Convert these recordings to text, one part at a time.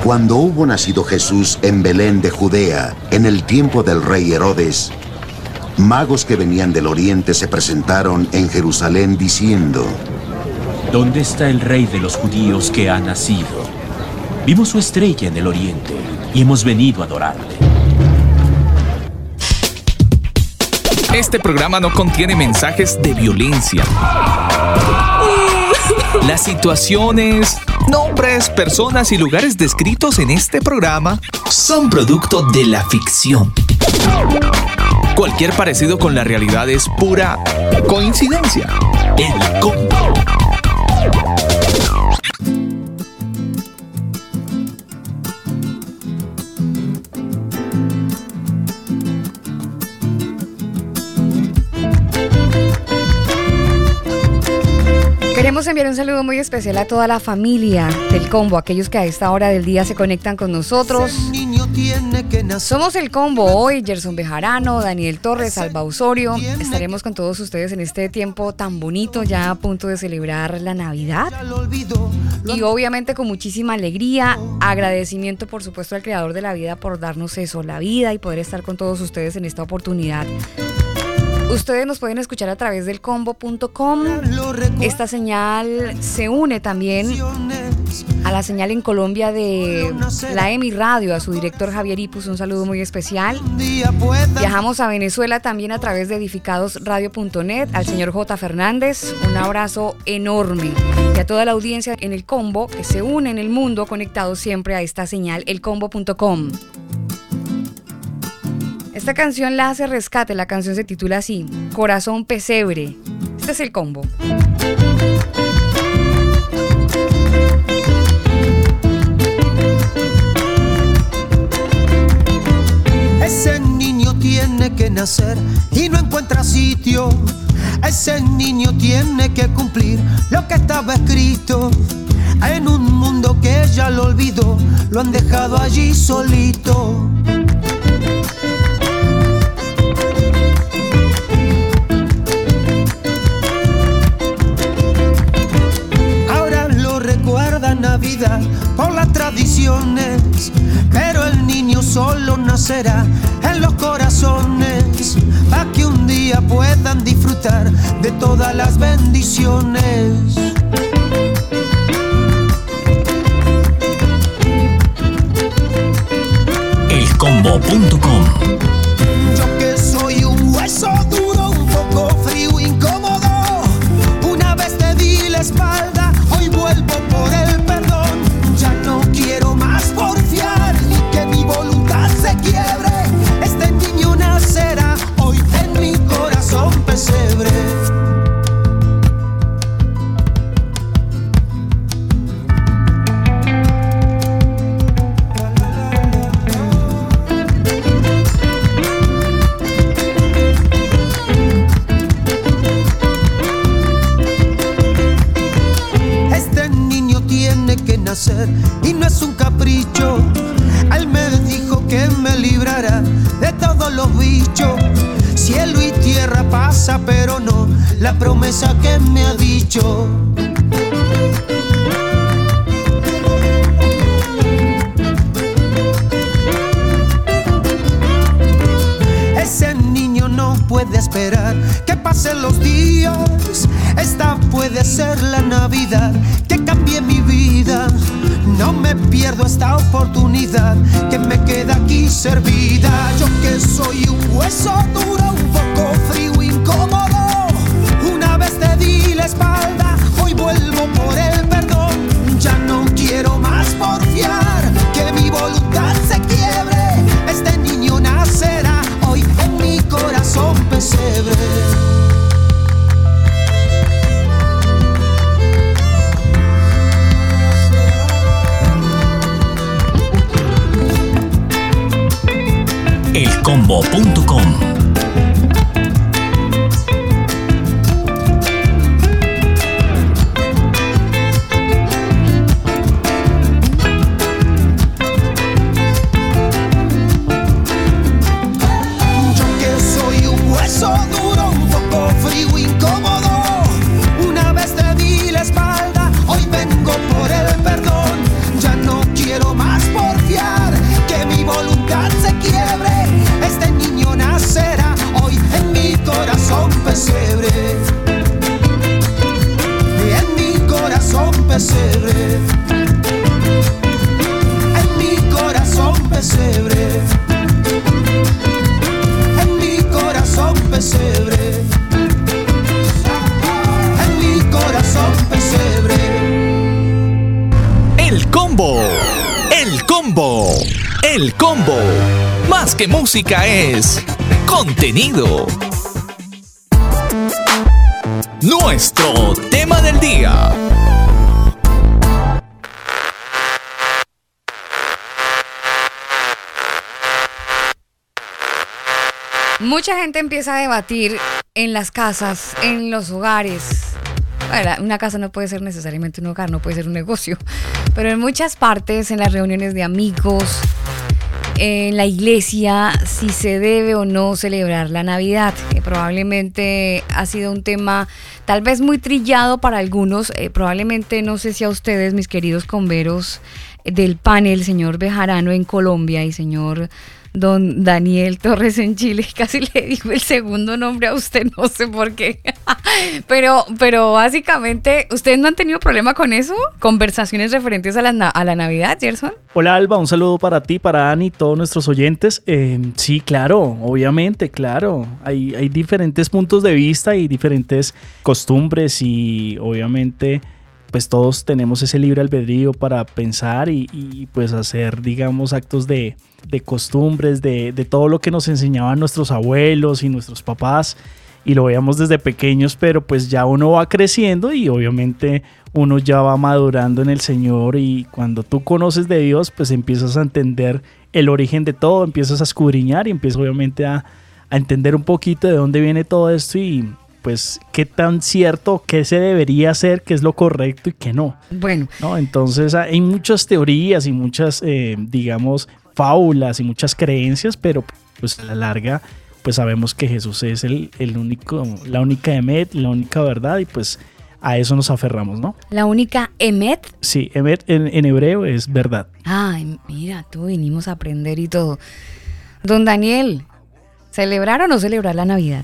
Cuando hubo nacido Jesús en Belén de Judea, en el tiempo del rey Herodes, magos que venían del oriente se presentaron en Jerusalén diciendo: ¿Dónde está el rey de los judíos que ha nacido? Vimos su estrella en el oriente y hemos venido a adorarle. Este programa no contiene mensajes de violencia. Las situaciones, nombres, personas y lugares descritos en este programa son producto de la ficción. Cualquier parecido con la realidad es pura coincidencia. El Combo. Queremos enviar un saludo muy especial a toda la familia del Combo, aquellos que a esta hora del día se conectan con nosotros. Somos el Combo hoy, Gerson Bejarano, Daniel Torres, Alba Osorio. Estaremos con todos ustedes en este tiempo tan bonito, ya a punto de celebrar la Navidad. Y obviamente con muchísima alegría, agradecimiento por supuesto al Creador de la vida por darnos eso, la vida, y poder estar con todos ustedes en esta oportunidad. Ustedes nos pueden escuchar a través del combo.com. Esta señal se une también a la señal en Colombia de la EMI Radio, a su director Javier Ipus, un saludo muy especial. Viajamos a Venezuela también a través de edificadosradio.net, al señor J. Fernández, un abrazo enorme. Y a toda la audiencia en el Combo que se une en el mundo conectado siempre a esta señal, elcombo.com. Esta canción la hace Rescate, la canción se titula así, Corazón Pesebre. Este es el Combo. Ese niño tiene que nacer y no encuentra sitio. Ese niño tiene que cumplir lo que estaba escrito. En un mundo que ya lo olvidó, lo han dejado allí solito. Navidad por las tradiciones, pero el niño solo nacerá en los corazones, para que un día puedan disfrutar de todas las bendiciones. Elcombo.com. Yo que soy un hueso duro, un poco frío, incómodo, una vez te di la espalda, hoy vuelvo por el perdón. Ya no quiero más porfiar ni que mi voluntad se quiebre. Este niño nacerá hoy en mi corazón pesebre. Y no es un capricho, él me dijo que me librará de todos los bichos. Cielo y tierra pasa, pero no la promesa que me ha dicho. Ese niño no puede esperar que pasen los días. Esta puede ser la Navidad que cambie mi vida. No me pierdo esta oportunidad que me queda aquí servida. Yo que soy un hueso duro, un poco frío, incómodo, una vez te di la espalda, hoy vuelvo por el perdón. Ya no quiero más porfiar, que mi voluntad se quiebre. Este niño nacerá hoy en mi corazón pesebre. Elcombo.com. Hoy vengo por el perdón, ya no quiero más por pesebre, en mi corazón pesebre, en mi corazón pesebre, en mi corazón pesebre. El combo, el combo, el combo. Más que música es contenido. Nuestro tema del día. Mucha gente empieza a debatir en las casas, en los hogares. Bueno, una casa no puede ser necesariamente un hogar, no puede ser un negocio, pero en muchas partes, en las reuniones de amigos, en la iglesia, si se debe o no celebrar la Navidad, que probablemente ha sido un tema tal vez muy trillado para algunos, probablemente no sé si a ustedes, mis queridos converos del panel, señor Bejarano en Colombia y señor don Daniel Torres en Chile, casi le digo el segundo nombre a usted, no sé por qué, pero básicamente, ¿ustedes no han tenido problema con eso? ¿Conversaciones referentes a la Navidad, Gerson? Hola Alba, un saludo para ti, para Dani y todos nuestros oyentes. Sí, claro, obviamente, claro, hay diferentes puntos de vista y diferentes costumbres y obviamente pues todos tenemos ese libre albedrío para pensar y pues hacer, digamos, actos de costumbres, de todo lo que nos enseñaban nuestros abuelos y nuestros papás, y lo veíamos desde pequeños, pero pues ya uno va creciendo y obviamente uno ya va madurando en el Señor, y cuando tú conoces de Dios, pues empiezas a entender el origen de todo, empiezas a escudriñar y empiezas obviamente a entender un poquito de dónde viene todo esto y pues qué tan cierto, qué se debería hacer, qué es lo correcto y qué no. Bueno. ¿No? Entonces hay muchas teorías y muchas, digamos, fábulas y muchas creencias, pero pues a la larga pues sabemos que Jesús es el único, la única emet, la única verdad, y pues a eso nos aferramos, ¿no? ¿La única emet? Sí, emet en hebreo es verdad. Ay, mira, tú vinimos a aprender y todo. Don Daniel, ¿celebrar o no celebrar la Navidad?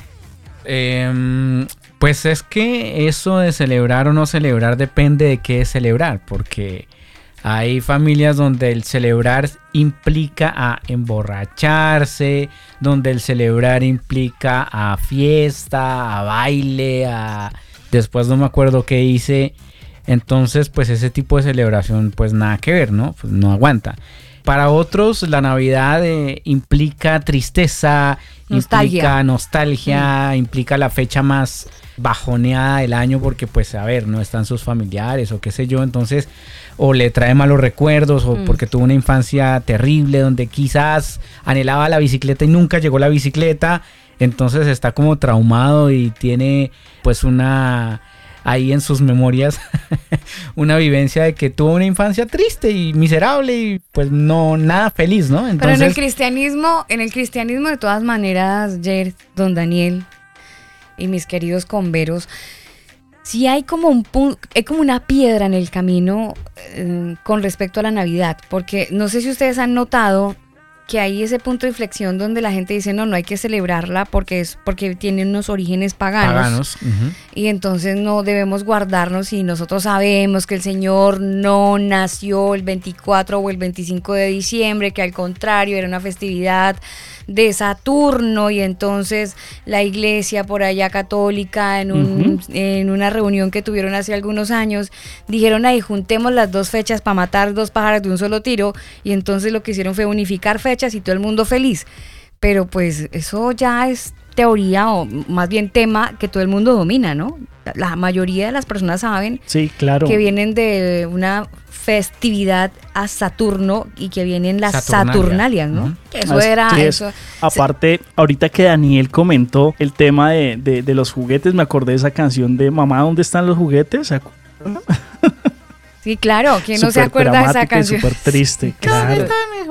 Pues es que eso de celebrar o no celebrar depende de qué es celebrar, porque hay familias donde el celebrar implica a emborracharse, donde el celebrar implica a fiesta, a baile, después no me acuerdo qué hice. Entonces pues ese tipo de celebración pues nada que ver, ¿no? Pues no aguanta. Para otros la Navidad implica tristeza, implica nostalgia, implica la fecha más bajoneada del año porque pues a ver, no están sus familiares o qué sé yo, entonces o le trae malos recuerdos o porque tuvo una infancia terrible donde quizás anhelaba la bicicleta y nunca llegó la bicicleta, entonces está como traumado y tiene pues ahí en sus memorias una vivencia de que tuvo una infancia triste y miserable y pues no nada feliz, ¿no? Entonces, pero en el cristianismo de todas maneras, don Daniel y mis queridos converos, sí hay como una piedra en el camino con respecto a la Navidad, porque no sé si ustedes han notado que hay ese punto de inflexión donde la gente dice no hay que celebrarla porque tiene unos orígenes paganos. Y entonces no debemos guardarnos, y nosotros sabemos que el Señor no nació el 24 o el 25 de diciembre, que al contrario era una festividad de Saturno, y entonces la iglesia por allá católica en una reunión que tuvieron hace algunos años dijeron juntemos las dos fechas para matar dos pájaros de un solo tiro, y entonces lo que hicieron fue unificar fechas y todo el mundo feliz. Pero pues eso ya es teoría, o más bien tema que todo el mundo domina, ¿no? La mayoría de las personas saben, sí, claro, que vienen de una festividad a Saturno y que vienen las Saturnalias, ¿no? Eso era eso. Aparte, ahorita que Daniel comentó el tema de los juguetes, me acordé de esa canción de Mamá, ¿dónde están los juguetes? ¿Se acuerdan? Sí, claro, ¿quién no se acuerda de esa canción? Súper triste, claro. ¿Dónde están mis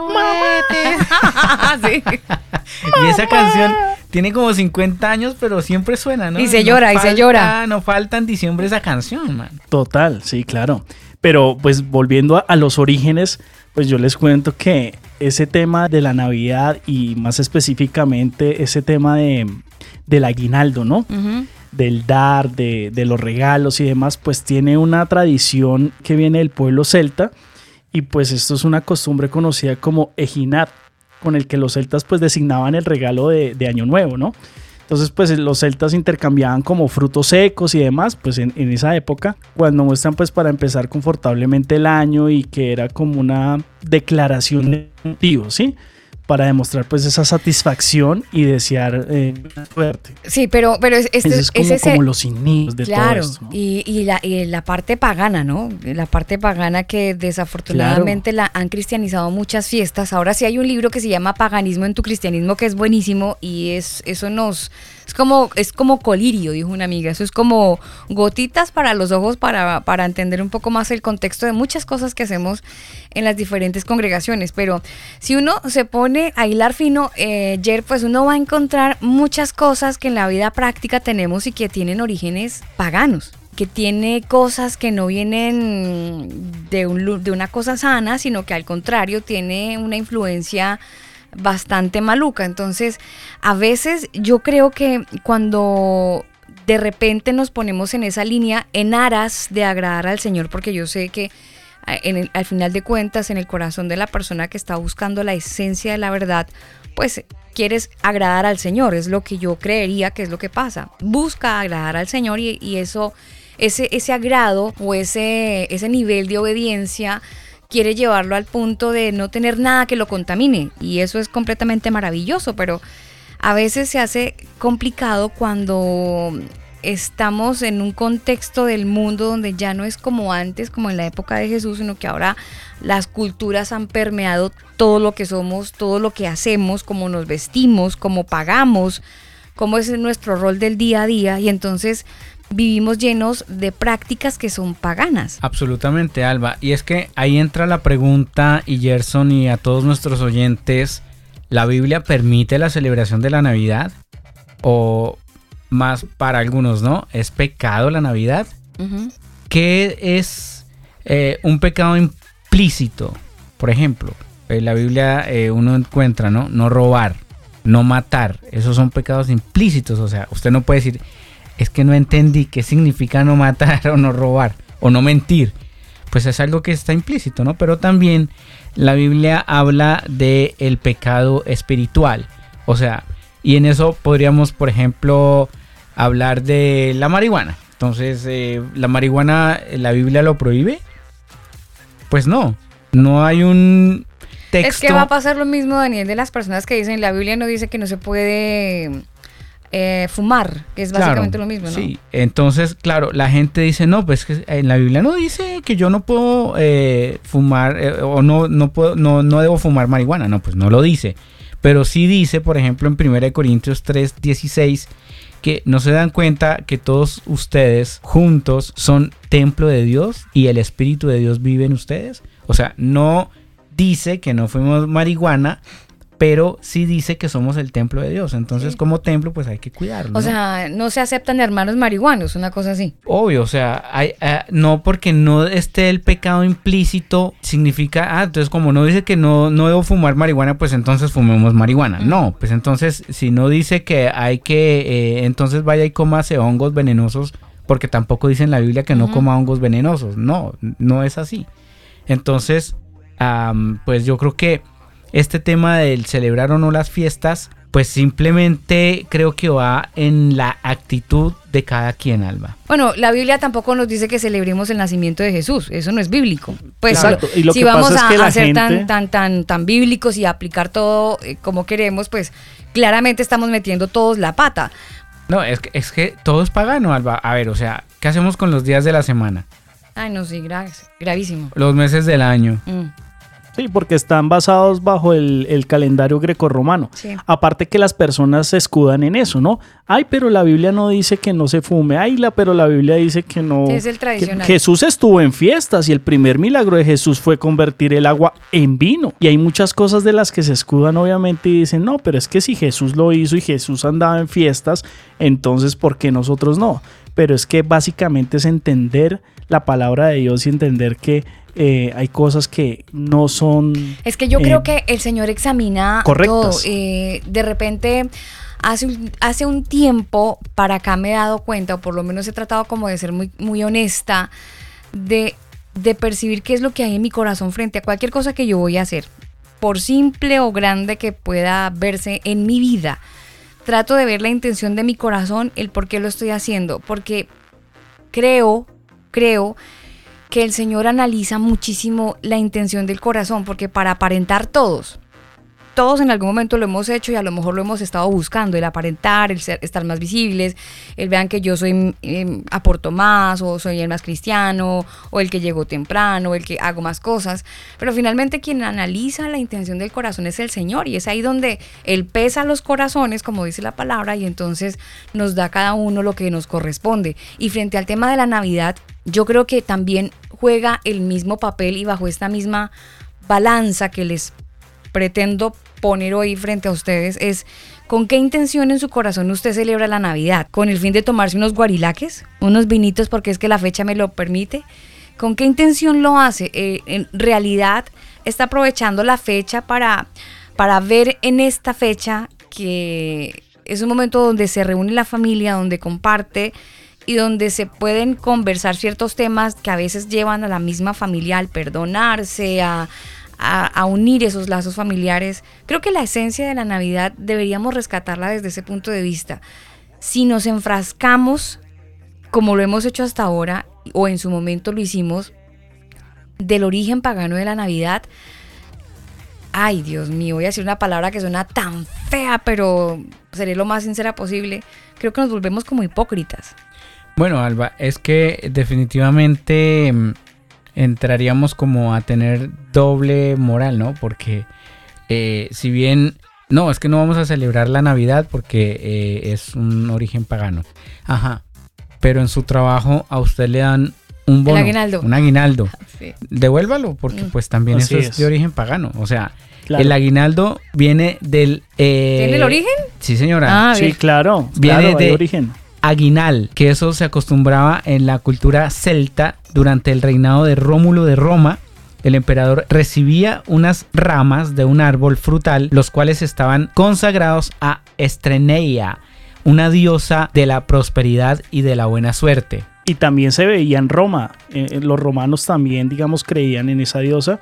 juguetes? Sí. Y esa canción tiene como 50 años, pero siempre suena, ¿no? Y se llora. No falta en diciembre esa canción, man. Total, sí, claro. Pero pues volviendo a los orígenes, pues yo les cuento que ese tema de la Navidad y más específicamente ese tema del aguinaldo, ¿no? del dar, de los regalos y demás, pues tiene una tradición que viene del pueblo celta, y pues esto es una costumbre conocida como ejinar, con el que los celtas pues designaban el regalo de Año Nuevo, ¿no? Entonces pues los celtas intercambiaban como frutos secos y demás, pues en esa época, cuando muestran pues para empezar confortablemente el año, y que era como una declaración de motivos, ¿sí? Para demostrar pues esa satisfacción y desear suerte. Sí, pero Es como los inicios de claro, todo esto, ¿no? y la parte pagana, ¿no? La parte pagana que desafortunadamente la han cristianizado muchas fiestas. Ahora sí hay un libro que se llama Paganismo en tu cristianismo, que es buenísimo, y es como colirio, dijo una amiga. Eso es como gotitas para los ojos para entender un poco más el contexto de muchas cosas que hacemos en las diferentes congregaciones. Pero si uno se pone a hilar fino, Jer, pues uno va a encontrar muchas cosas que en la vida práctica tenemos y que tienen orígenes paganos, que tiene cosas que no vienen de una cosa sana, sino que al contrario tiene una influencia bastante maluca. Entonces, a veces yo creo que cuando de repente nos ponemos en esa línea en aras de agradar al Señor, porque yo sé que al final de cuentas, en el corazón de la persona que está buscando la esencia de la verdad, pues quieres agradar al Señor, es lo que yo creería que es lo que pasa. Busca agradar al Señor, y eso, ese agrado o ese nivel de obediencia quiere llevarlo al punto de no tener nada que lo contamine, y eso es completamente maravilloso, pero a veces se hace complicado cuando estamos en un contexto del mundo donde ya no es como antes, como en la época de Jesús, sino que ahora las culturas han permeado todo lo que somos, todo lo que hacemos, cómo nos vestimos, cómo pagamos, cómo es nuestro rol del día a día, y entonces vivimos llenos de prácticas que son paganas. Absolutamente, Alba. Y es que ahí entra la pregunta, y Gerson y a todos nuestros oyentes, ¿la Biblia permite la celebración de la Navidad? O más para algunos, ¿no? ¿Es pecado la Navidad? Uh-huh. ¿Qué es un pecado implícito? Por ejemplo, en la Biblia uno encuentra, ¿no? No robar, no matar. Esos son pecados implícitos. O sea, usted no puede decir, es que no entendí qué significa no matar o no robar o no mentir. Pues es algo que está implícito, ¿no? Pero también la Biblia habla de el pecado espiritual. O sea, y en eso podríamos, por ejemplo, hablar de la marihuana. Entonces, ¿la marihuana, la Biblia lo prohíbe? Pues no hay un texto. Es que va a pasar lo mismo, Daniel, de las personas que dicen, la Biblia no dice que no se puede fumar, que es básicamente lo mismo, ¿no? Sí, entonces, claro, la gente dice, no, pues que en la Biblia no dice que yo no puedo fumar, o no debo fumar marihuana. No, pues no lo dice. Pero sí dice, por ejemplo, en 1 Corintios 3:16, que no se dan cuenta que todos ustedes juntos son templo de Dios y el Espíritu de Dios vive en ustedes. O sea, no dice que no fuimos marihuana, pero sí dice que somos el templo de Dios. Entonces, sí, como templo, pues hay que cuidarlo, ¿no? O sea, no se aceptan hermanos marihuanos, una cosa así. Obvio, o sea, no porque no esté el pecado implícito, significa, entonces como no dice que no debo fumar marihuana, pues entonces fumemos marihuana. No, pues entonces, si no dice que hay que, entonces vaya y cómase hongos venenosos, porque tampoco dice en la Biblia que no coma hongos venenosos. No es así. Entonces, pues yo creo que este tema del celebrar o no las fiestas, pues simplemente creo que va en la actitud de cada quien, Alba. Bueno, la Biblia tampoco nos dice que celebremos el nacimiento de Jesús, eso no es bíblico. Pues exacto. Y lo si que vamos pasa es que a ser tan bíblicos y aplicar todo como queremos, pues claramente estamos metiendo todos la pata. No, es que todo es pagano, Alba. A ver, o sea, ¿qué hacemos con los días de la semana? Ay, no, sí, gravísimo. Los meses del año. Sí, porque están basados bajo el calendario grecorromano. Sí. Aparte que las personas se escudan en eso, ¿no? Ay, pero la Biblia no dice que no se fume. Ay, pero la Biblia dice que no. Sí, es el tradicional. Jesús estuvo en fiestas y el primer milagro de Jesús fue convertir el agua en vino. Y hay muchas cosas de las que se escudan, obviamente, y dicen, no, pero es que si Jesús lo hizo y Jesús andaba en fiestas, entonces, ¿por qué nosotros no? Pero es que básicamente es entender la palabra de Dios y entender que hay cosas que no son... Es que yo creo que el Señor examina correctas. todo. De repente hace un tiempo para acá me he dado cuenta, o por lo menos he tratado como de ser muy, muy honesta, de percibir qué es lo que hay en mi corazón frente a cualquier cosa que yo voy a hacer, por simple o grande que pueda verse en mi vida. Trato de ver la intención de mi corazón, el por qué lo estoy haciendo, porque creo que el Señor analiza muchísimo la intención del corazón, porque para aparentar todos en algún momento lo hemos hecho y a lo mejor lo hemos estado buscando, el aparentar, el estar más visibles, el vean que yo soy aporto más, o soy el más cristiano, o el que llegó temprano, o el que hago más cosas, pero finalmente quien analiza la intención del corazón es el Señor, y es ahí donde Él pesa los corazones, como dice la palabra, y entonces nos da a cada uno lo que nos corresponde. Y frente al tema de la Navidad, yo creo que también juega el mismo papel, y bajo esta misma balanza que les pretendo poner hoy frente a ustedes es: ¿con qué intención en su corazón usted celebra la Navidad? ¿Con el fin de tomarse unos guarilaques, unos vinitos porque es que la fecha me lo permite? ¿Con qué intención lo hace? En realidad está aprovechando la fecha para ver en esta fecha que es un momento donde se reúne la familia, donde comparte y donde se pueden conversar ciertos temas que a veces llevan a la misma familia al perdonarse, a unir esos lazos familiares. Creo que la esencia de la Navidad deberíamos rescatarla desde ese punto de vista. Si nos enfrascamos, como lo hemos hecho hasta ahora, o en su momento lo hicimos, del origen pagano de la Navidad, ay Dios mío, voy a decir una palabra que suena tan fea, pero seré lo más sincera posible, creo que nos volvemos como hipócritas. Bueno, Alba, es que definitivamente entraríamos como a tener doble moral, ¿no? Porque si bien, no, es que no vamos a celebrar la Navidad porque es un origen pagano. Ajá. Pero en su trabajo a usted le dan un bono, un aguinaldo. Sí. Devuélvalo, porque pues también así eso es de origen pagano. O sea, claro, el aguinaldo viene del... ¿Tiene el origen? Sí, señora. Sí, claro. Viene de origen. Aguinal, que eso se acostumbraba en la cultura celta durante el reinado de Rómulo de Roma. El emperador recibía unas ramas de un árbol frutal, los cuales estaban consagrados a Estreneia, una diosa de la prosperidad y de la buena suerte. Y también se veía en Roma. Los romanos también, digamos, creían en esa diosa.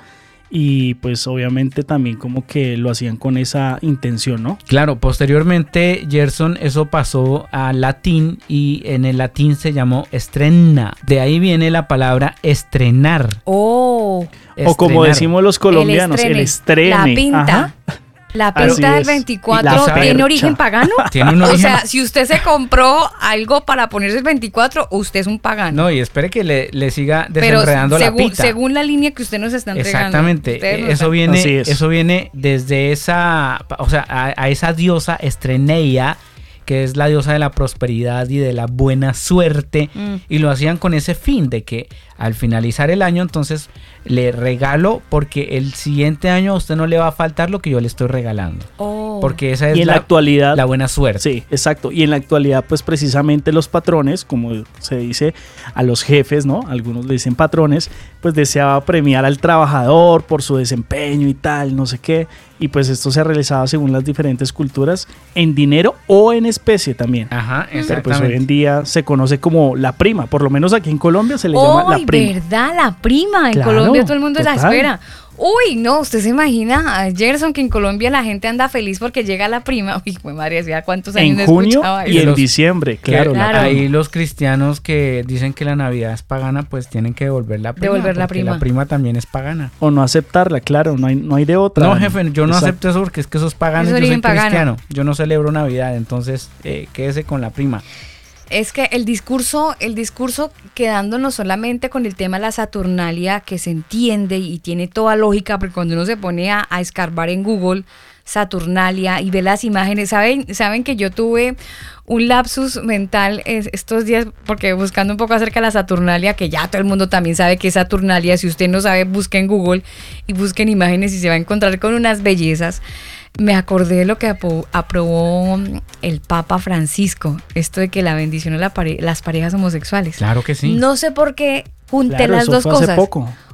Y pues obviamente también como que lo hacían con esa intención, ¿no? Claro, posteriormente, Gerson, eso pasó al latín y en el latín se llamó estrena. De ahí viene la palabra estrenar. Oh. Estrenar. O como decimos los colombianos, el estrene. La pinta. Ajá. La pinta del 24 tiene origen pagano. Tiene un origen. O sea, si usted se compró algo para ponerse el 24, usted es un pagano. No, y espere que le siga desenredando la pinta. Según la línea que usted nos está entregando. Exactamente. Eso viene desde esa, o sea, a esa diosa Estreneia, que es la diosa de la prosperidad y de la buena suerte, y lo hacían con ese fin de que al finalizar el año, entonces le regalo porque el siguiente año a usted no le va a faltar lo que yo le estoy regalando. Porque esa es la actualidad, la buena suerte. Sí, exacto. Y en la actualidad, pues precisamente los patrones, como se dice a los jefes, ¿no? Algunos le dicen patrones, pues deseaba premiar al trabajador por su desempeño y tal, no sé qué. Y pues esto se realizaba según las diferentes culturas, en dinero o en especie también. Ajá, exactamente. Pero pues hoy en día se conoce como la prima, por lo menos aquí en Colombia se le llama la prima. ¿Verdad? La prima. En Colombia todo el mundo la espera. Uy, no, usted se imagina, Gerson, que en Colombia la gente anda feliz porque llega la prima. Uy, pues madre, ¿hacía cuántos años en junio y en diciembre? Claro. Ahí los cristianos que dicen que la Navidad es pagana, pues tienen que devolver la prima. La prima también es pagana. O no aceptarla, claro, no hay de otra. No, jefe, yo no acepto eso porque es que eso es pagano, yo soy cristiano. Yo no celebro Navidad, entonces quédese con la prima. Es que el discurso quedándonos solamente con el tema de la Saturnalia, que se entiende y tiene toda lógica, porque cuando uno se pone a escarbar en Google Saturnalia y ve las imágenes, saben que yo tuve un lapsus mental estos días, porque buscando un poco acerca de la Saturnalia, que ya todo el mundo también sabe que es Saturnalia, si usted no sabe, busque en Google y busquen imágenes y se va a encontrar con unas bellezas. Me acordé de lo que aprobó el Papa Francisco, esto de que la bendición a las parejas homosexuales. Claro que sí. No sé por qué junté las dos cosas. Hace poco.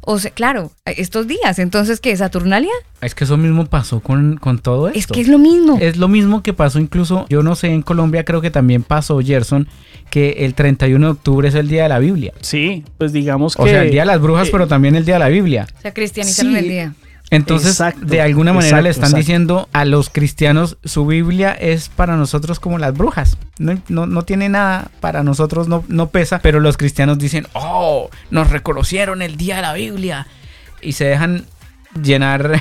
O sea, claro, estos días. Entonces, ¿qué? ¿Saturnalia? Es que eso mismo pasó con todo esto. Es que es lo mismo. Es lo mismo que pasó incluso, yo no sé, en Colombia creo que también pasó, Gerson, que el 31 de octubre es el Día de la Biblia. Sí, pues digamos que... O sea, el Día de las Brujas, pero también el Día de la Biblia. O sea, cristianizaron sí. el día. Entonces, Exacto, de alguna manera le están exacto. diciendo a los cristianos, su Biblia es para nosotros como las brujas. No tiene nada para nosotros, no pesa. Pero los cristianos dicen, oh, nos reconocieron el día de la Biblia. Y se dejan llenar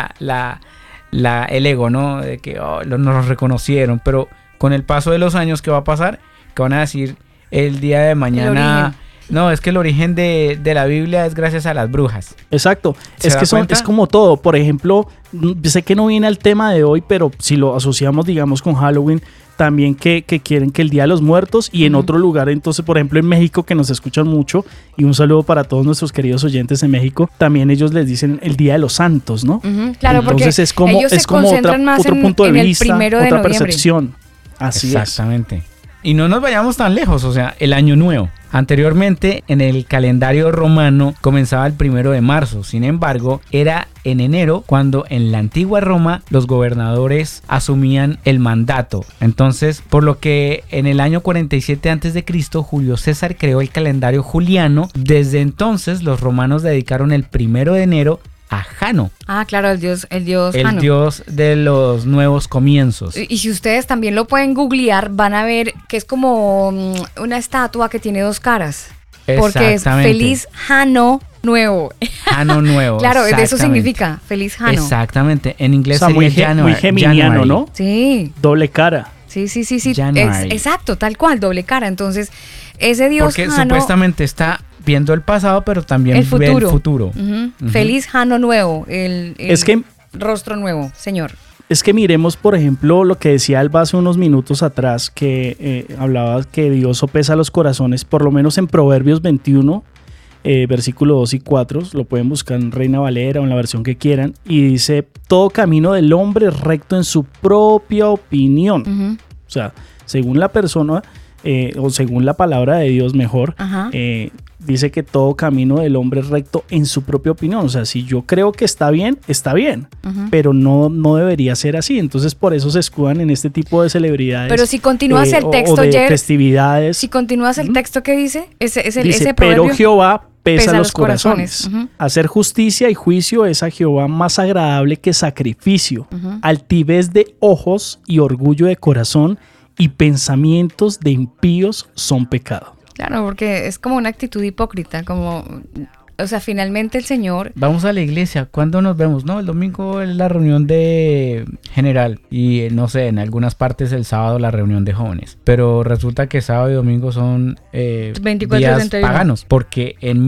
el ego, ¿no? De que nos reconocieron. Pero con el paso de los años, ¿qué va a pasar? Que van a decir el día de mañana... No, es que el origen de la Biblia es gracias a las brujas. Exacto, ¿Se es da que cuenta? es como todo. Por ejemplo, sé que no viene al tema de hoy, pero si lo asociamos, digamos, con Halloween, también que quieren que el Día de los Muertos y en otro lugar, entonces, por ejemplo, en México, que nos escuchan mucho, y un saludo para todos nuestros queridos oyentes en México, también ellos les dicen el Día de los Santos, ¿no? Claro, porque entonces es como, ellos se otro concentran más punto de en el vista, 1 de otra noviembre. percepción. Así Exactamente. Y no nos vayamos tan lejos, o sea, el Año Nuevo. Anteriormente, en el calendario romano comenzaba el 1 de marzo. Sin embargo, era en enero cuando en la antigua Roma los gobernadores asumían el mandato. Entonces, por lo que en el año 47 a.C., Julio César creó el calendario juliano. Desde entonces, los romanos dedicaron el 1 de enero a Jano. Ah, claro, el dios El Jano. dios de los nuevos comienzos. Y si ustedes también lo pueden googlear, van a ver que es como una estatua que tiene dos caras. Porque es Exactamente. Feliz Jano Nuevo. Jano nuevo. Claro, de eso exactamente. significa Feliz Jano. Exactamente. En inglés O sea, muy, sería muy geminiano, ¿no? Sí, Doble cara. sí. January. Exacto, tal cual, doble cara. Entonces, ese dios Porque Jano, supuestamente está viendo el pasado, pero también el ve futuro. el futuro. Ujú. Feliz Jano Nuevo, el Es que rostro nuevo, señor. Es que miremos, por ejemplo, lo que decía Alba hace unos minutos atrás, que hablaba que Dios sopesa los corazones, por lo menos en Proverbios 21, versículo 2 y 4, lo pueden buscar en Reina Valera o en la versión que quieran, y dice, todo camino del hombre es recto en su propia opinión. Ujú. O sea, según la persona, o según la palabra de Dios mejor, Ajá. dice que todo camino del hombre es recto en su propia opinión. O sea, si yo creo que está bien, Ujú. pero no debería ser así. Entonces, por eso se escudan en este tipo de celebridades. Pero si continúas el texto, o de Jer, festividades. si continúas el texto que dice, dice, ese pero proverbio, Jehová pesa pesa los los corazones". corazones. Ujú. Hacer justicia y juicio es a Jehová más agradable que sacrificio. Ujú. Altivez de ojos y orgullo de corazón y pensamientos de impíos son pecado. Claro, porque es como una actitud hipócrita, como, o sea, finalmente el Señor, Vamos a la iglesia. ¿Cuándo nos vemos? No, el domingo es la reunión de general. Y no sé, en algunas partes el sábado la reunión de jóvenes. Pero resulta que sábado y domingo son 24, días 31. paganos. Porque en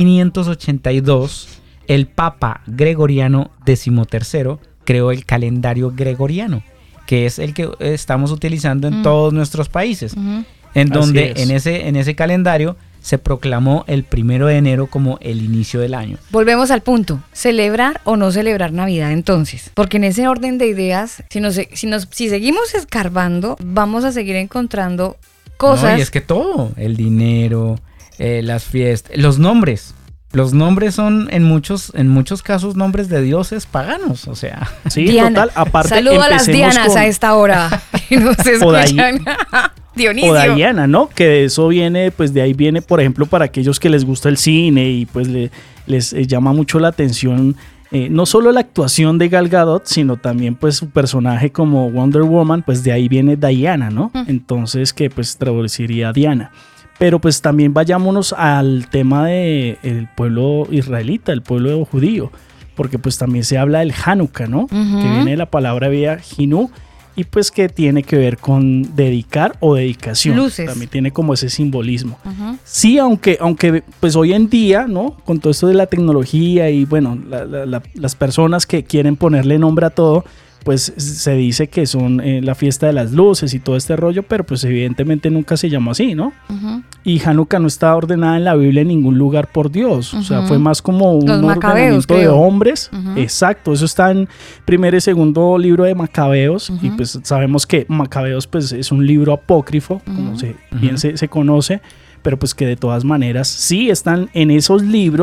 1582 el Papa Gregoriano XIII creó el calendario gregoriano, que es el que estamos utilizando en todos nuestros países. ujú, En donde Así es. en ese calendario se proclamó el 1 de enero como el inicio del año. volvemos al punto, celebrar o no celebrar Navidad entonces, porque en ese orden de ideas, si seguimos escarbando, vamos a seguir encontrando cosas. No, y es que todo, el dinero, las fiestas, los nombres. Los nombres son en muchos casos nombres de dioses paganos, o sea. Sí, Diana. total. Aparte, Saludo a las empecemos Dianas a esta hora que nos escuchan. Dionisio. O Diana, ¿no? Que de eso viene, pues de ahí viene, por ejemplo, para aquellos que les gusta el cine y pues les llama mucho la atención, no solo la actuación de Gal Gadot, sino también pues su personaje como Wonder Woman, pues de ahí viene Diana, ¿no? Entonces que pues traduciría Diana. Pero pues también vayámonos al tema del pueblo israelita, el pueblo judío, porque pues también se habla del Hanukkah, ¿no? Ujú. Que viene de la palabra hebrea Hinu, y pues que tiene que ver con dedicar o dedicación. Luces. También tiene como ese simbolismo. Ujú. Sí, aunque pues hoy en día, ¿no? Con todo esto de la tecnología y bueno, las personas que quieren ponerle nombre a todo, pues se dice que son la fiesta de las luces y todo este rollo, pero pues evidentemente nunca se llamó así, ¿no? Ujú. Y Hanukkah no está ordenada en la Biblia en ningún lugar por Dios. O sea, Ujú. fue más como un Los Macabeos, ordenamiento de creo. hombres. Ujú. Exacto, eso está en primer y segundo libro de Macabeos. Ujú. Y pues sabemos que Macabeos pues es un libro apócrifo, como bien se conoce, pero pues que de todas maneras sí están en esos libros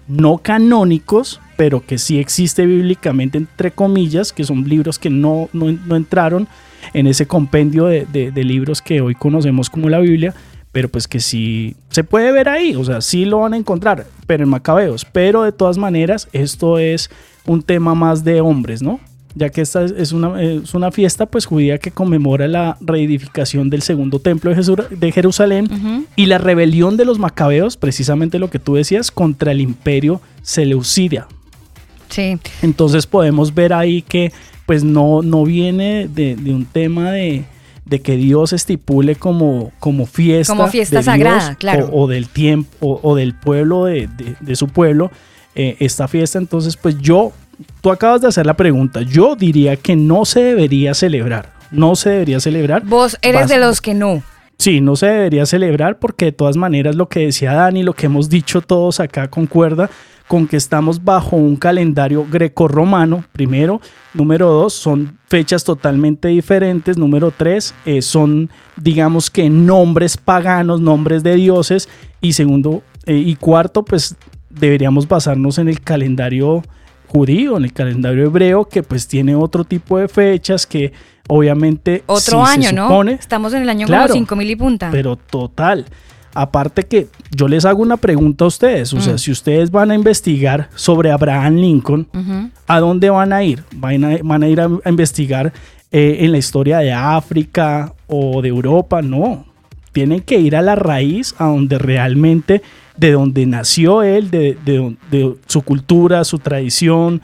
no canónicos, pero que sí existe bíblicamente, entre comillas, que son libros que no entraron en ese compendio de libros que hoy conocemos como la Biblia, pero pues que sí se puede ver ahí, o sea, sí lo van a encontrar, pero en Macabeos. Pero de todas maneras, esto es un tema más de hombres, ¿no? Ya que esta es una fiesta pues judía que conmemora la reedificación del segundo templo de Jerusalén y la rebelión de los macabeos, precisamente lo que tú decías, contra el imperio seleucida. Sí. Entonces podemos ver ahí que pues no viene de un tema de que Dios estipule como fiesta. Como fiesta sagrada, claro. O del tiempo, o del pueblo, de su pueblo, esta fiesta. Entonces pues tú acabas de hacer la pregunta. Yo diría que no se debería celebrar. No se debería celebrar. Vos eres de los que no. Sí, no se debería celebrar porque de todas maneras lo que decía Dani, lo que hemos dicho todos acá concuerda con que estamos bajo un calendario grecorromano, primero. Número 2, son fechas totalmente diferentes. Número 3, son, digamos que nombres paganos, nombres de dioses. Y segundo y cuarto, pues deberíamos basarnos en el calendario judío, en el calendario hebreo, que pues tiene otro tipo de fechas que obviamente otro año, ¿no? Estamos en el año como 5000 y punta. Pero total. Aparte que yo les hago una pregunta a ustedes, o sea, si ustedes van a investigar sobre Abraham Lincoln, ¿a dónde van a ir? ¿Van a ir a investigar en la historia de África o de Europa? No, tienen que ir a la raíz, a donde realmente, de donde nació él, de su cultura, su tradición,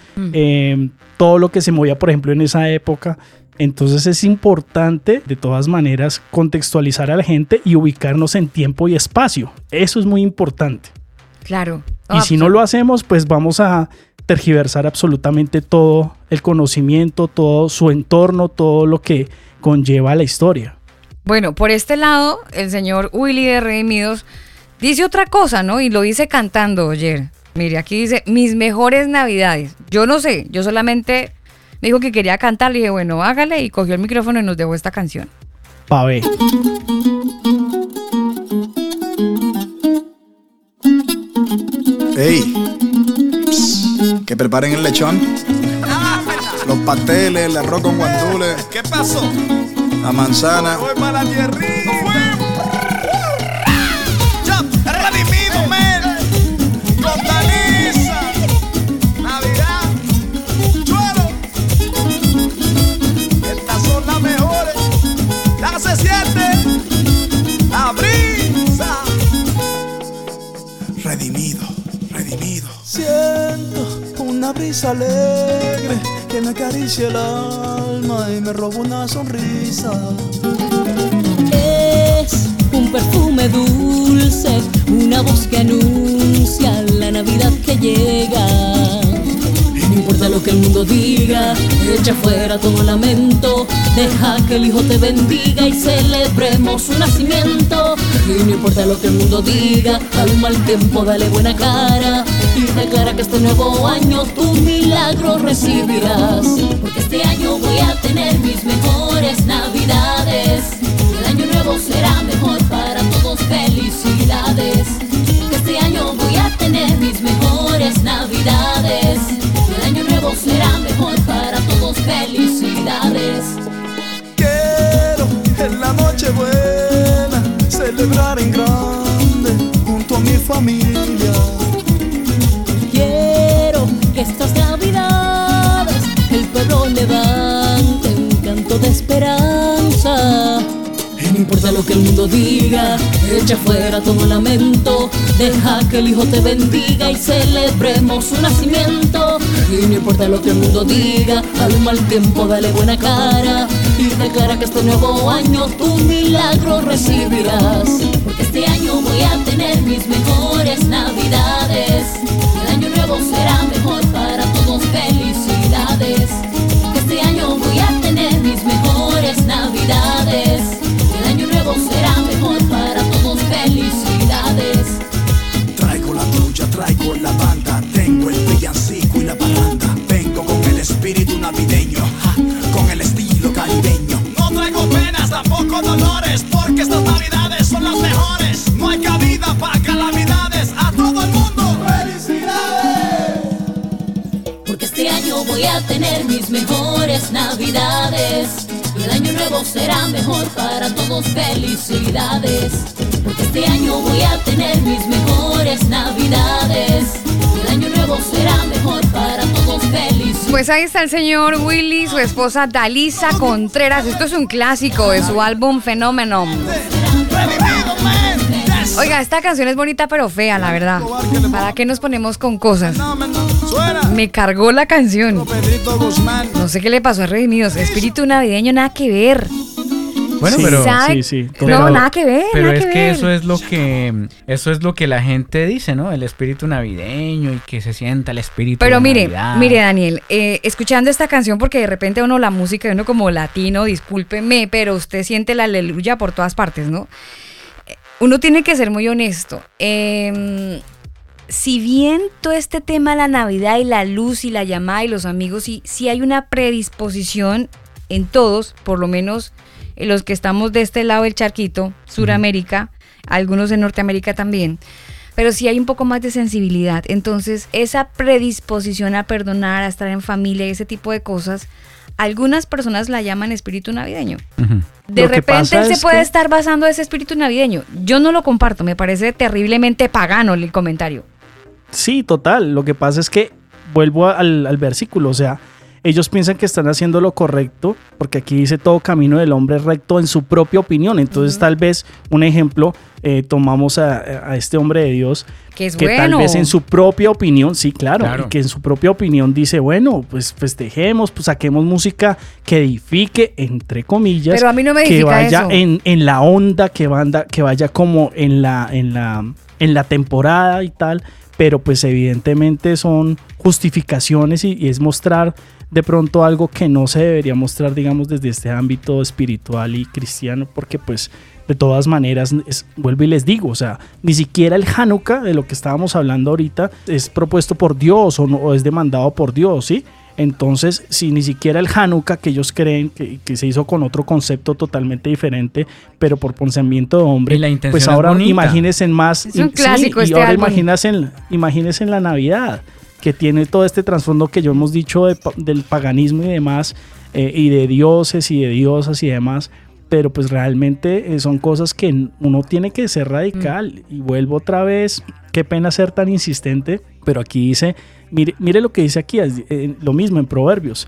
todo lo que se movía, por ejemplo, en esa época. Entonces es importante de todas maneras contextualizar a la gente y ubicarnos en tiempo y espacio. Eso es muy importante. Claro. Y si no lo hacemos, pues vamos a tergiversar absolutamente todo el conocimiento, todo su entorno, todo lo que conlleva la historia. Bueno, por este lado, el señor Willy de Redimidos dice otra cosa, ¿no? Y lo dice cantando ayer. Mire, aquí dice, mis mejores navidades. Yo no sé, yo solamente... me dijo que quería cantar, le dije, bueno, hágale, y cogió el micrófono y nos dejó esta canción. Pa' ver. ¡Ey! Psst, que preparen el lechón, los pasteles, el arroz con guandules. ¿Qué pasó? La manzana. Voy para la tierrita. Ya, redimido, men. Longaniza. Navidad. Chuelo. Estas son las mejores. Ya se siente la brisa. Redimido, redimido. Siento una brisa alegre que me acaricia el alma y me roba una sonrisa. Es un perfume dulce, una voz que anuncia la Navidad que llega. Y no importa lo que el mundo diga, echa fuera todo lamento, deja que el Hijo te bendiga y celebremos su nacimiento. Y no importa lo que el mundo diga, al mal tiempo dale buena cara y declara que este nuevo año tu milagro recibirás. Porque este año voy a tener mis mejores navidades, el año nuevo será mejor para todos, felicidades. Porque este año voy a tener mis mejores navidades, el año nuevo será mejor para todos, felicidades. Quiero en la noche buena celebrar en grande junto a mi familia. Quiero que estas navidades el pueblo levante un canto de esperanza. Y no importa lo que el mundo diga, echa fuera todo lamento, deja que el Hijo te bendiga y celebremos su nacimiento. Y no importa lo que el mundo diga, al mal tiempo dale buena cara y declara que este nuevo año tu milagro recibirás. Porque este año voy a tener mis mejores navidades, el año nuevo será mejor para todos, felicidades. Porque este año voy a tener mis mejores navidades, el año nuevo será mejor para todos, felicidades. Traigo la trucha, traigo la banda, tengo el villancico y la parranda. Vengo con el espíritu navideño, con el estilo caribeño. No traigo penas, tampoco dolores, porque estas navidades son las mejores. No hay cabida para calamidades, a todo el mundo felicidades. año voy a tener mis mejores navidades. Y el año nuevo será mejor para todos, felicidades. Porque este año voy a tener mis mejores navidades. Y el año nuevo será mejor para todos, felicidades. Pues ahí está el señor Willy, su esposa Dalisa Contreras. Esto es un clásico de su álbum Phenomenon. Oiga, esta canción es bonita pero fea, la verdad. ¿Para qué nos ponemos con cosas? Me cargó la canción. No sé qué le pasó a Redimidos. Espíritu navideño, nada que ver. Bueno, Sí, pero sí. No, nada que ver. Pero nada es que ver. eso es lo que la gente dice, ¿no? El espíritu navideño y que se sienta el espíritu Pero de mire, Navidad. Daniel, escuchando esta canción, porque de repente uno la música de uno como latino, discúlpeme, pero usted siente la aleluya por todas partes, ¿no? Uno tiene que ser muy honesto. Si bien todo este tema de la Navidad y la luz y la llamada y los amigos, sí hay una predisposición en todos, por lo menos en los que estamos de este lado del charquito, Suramérica, algunos en Norteamérica también, pero sí hay un poco más de sensibilidad. Entonces, esa predisposición a perdonar, a estar en familia y ese tipo de cosas, algunas personas la llaman espíritu navideño. De Lo que repente pasa él se es puede que- estar basando ese espíritu navideño. Yo no lo comparto, me parece terriblemente pagano el comentario. Sí, total. Lo que pasa es que vuelvo al versículo, o sea, ellos piensan que están haciendo lo correcto, porque aquí dice todo camino del hombre es recto en su propia opinión. Entonces, tal vez, un ejemplo, tomamos a este hombre de Dios, Que es que bueno. tal vez en su propia opinión, sí, claro, Claro. y que en su propia opinión dice, bueno, pues festejemos, pues saquemos música que edifique, entre comillas, Pero a mí no me que edifica vaya eso. en la onda, que vaya como en la temporada y tal, pero pues evidentemente son justificaciones y es mostrar de pronto algo que no se debería mostrar, digamos, desde este ámbito espiritual y cristiano, porque pues de todas maneras, vuelvo y les digo, o sea, ni siquiera el Hanukkah, de lo que estábamos hablando ahorita, es propuesto por Dios o es demandado por Dios, ¿sí? Entonces, si ni siquiera el Hanukkah, que ellos creen que se hizo con otro concepto totalmente diferente, pero por pensamiento de hombre, Y la intención pues es ahora bonita. imagínense más. Es un clásico y este ahora álbum. imagínense en la Navidad, que tiene todo este trasfondo que yo hemos dicho del paganismo y demás, y de dioses y de diosas y demás, pero pues realmente son cosas que uno tiene que ser radical. Y vuelvo otra vez, qué pena ser tan insistente, pero aquí dice, mire lo que dice aquí, lo mismo en Proverbios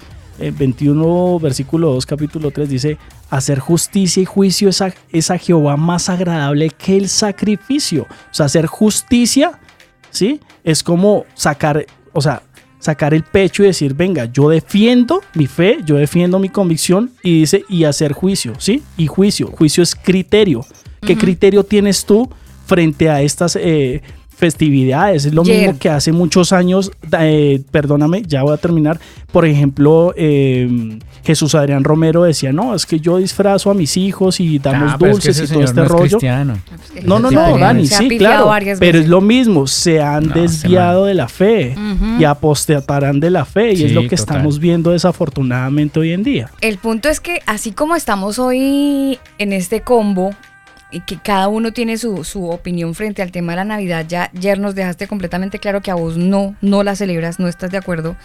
21, versículo 2, capítulo 3, dice, hacer justicia y juicio es a Jehová más agradable que el sacrificio. O sea, hacer justicia, ¿sí? Es como sacar el pecho y decir, venga, yo defiendo mi fe, yo defiendo mi convicción, y dice, y hacer juicio, ¿sí? Y juicio es criterio. ¿Qué criterio tienes tú frente a estas festividades? Es lo mismo que hace muchos años, perdóname, ya voy a terminar. Por ejemplo, Jesús Adrián Romero decía, no, es que yo disfrazo a mis hijos y damos pero es que dulces ese y todo señor este no es rollo. cristiano. No, Dani, Se ha sí, pillado claro, varias pero veces. es lo mismo, se han No, desviado de la fe y apostatarán de la fe, y es Sí, lo que total. estamos viendo desafortunadamente hoy en día. El punto es que así como estamos hoy en este combo y que cada uno tiene su opinión frente al tema de la Navidad, ya ayer nos dejaste completamente claro que a vos no la celebras, no estás de acuerdo.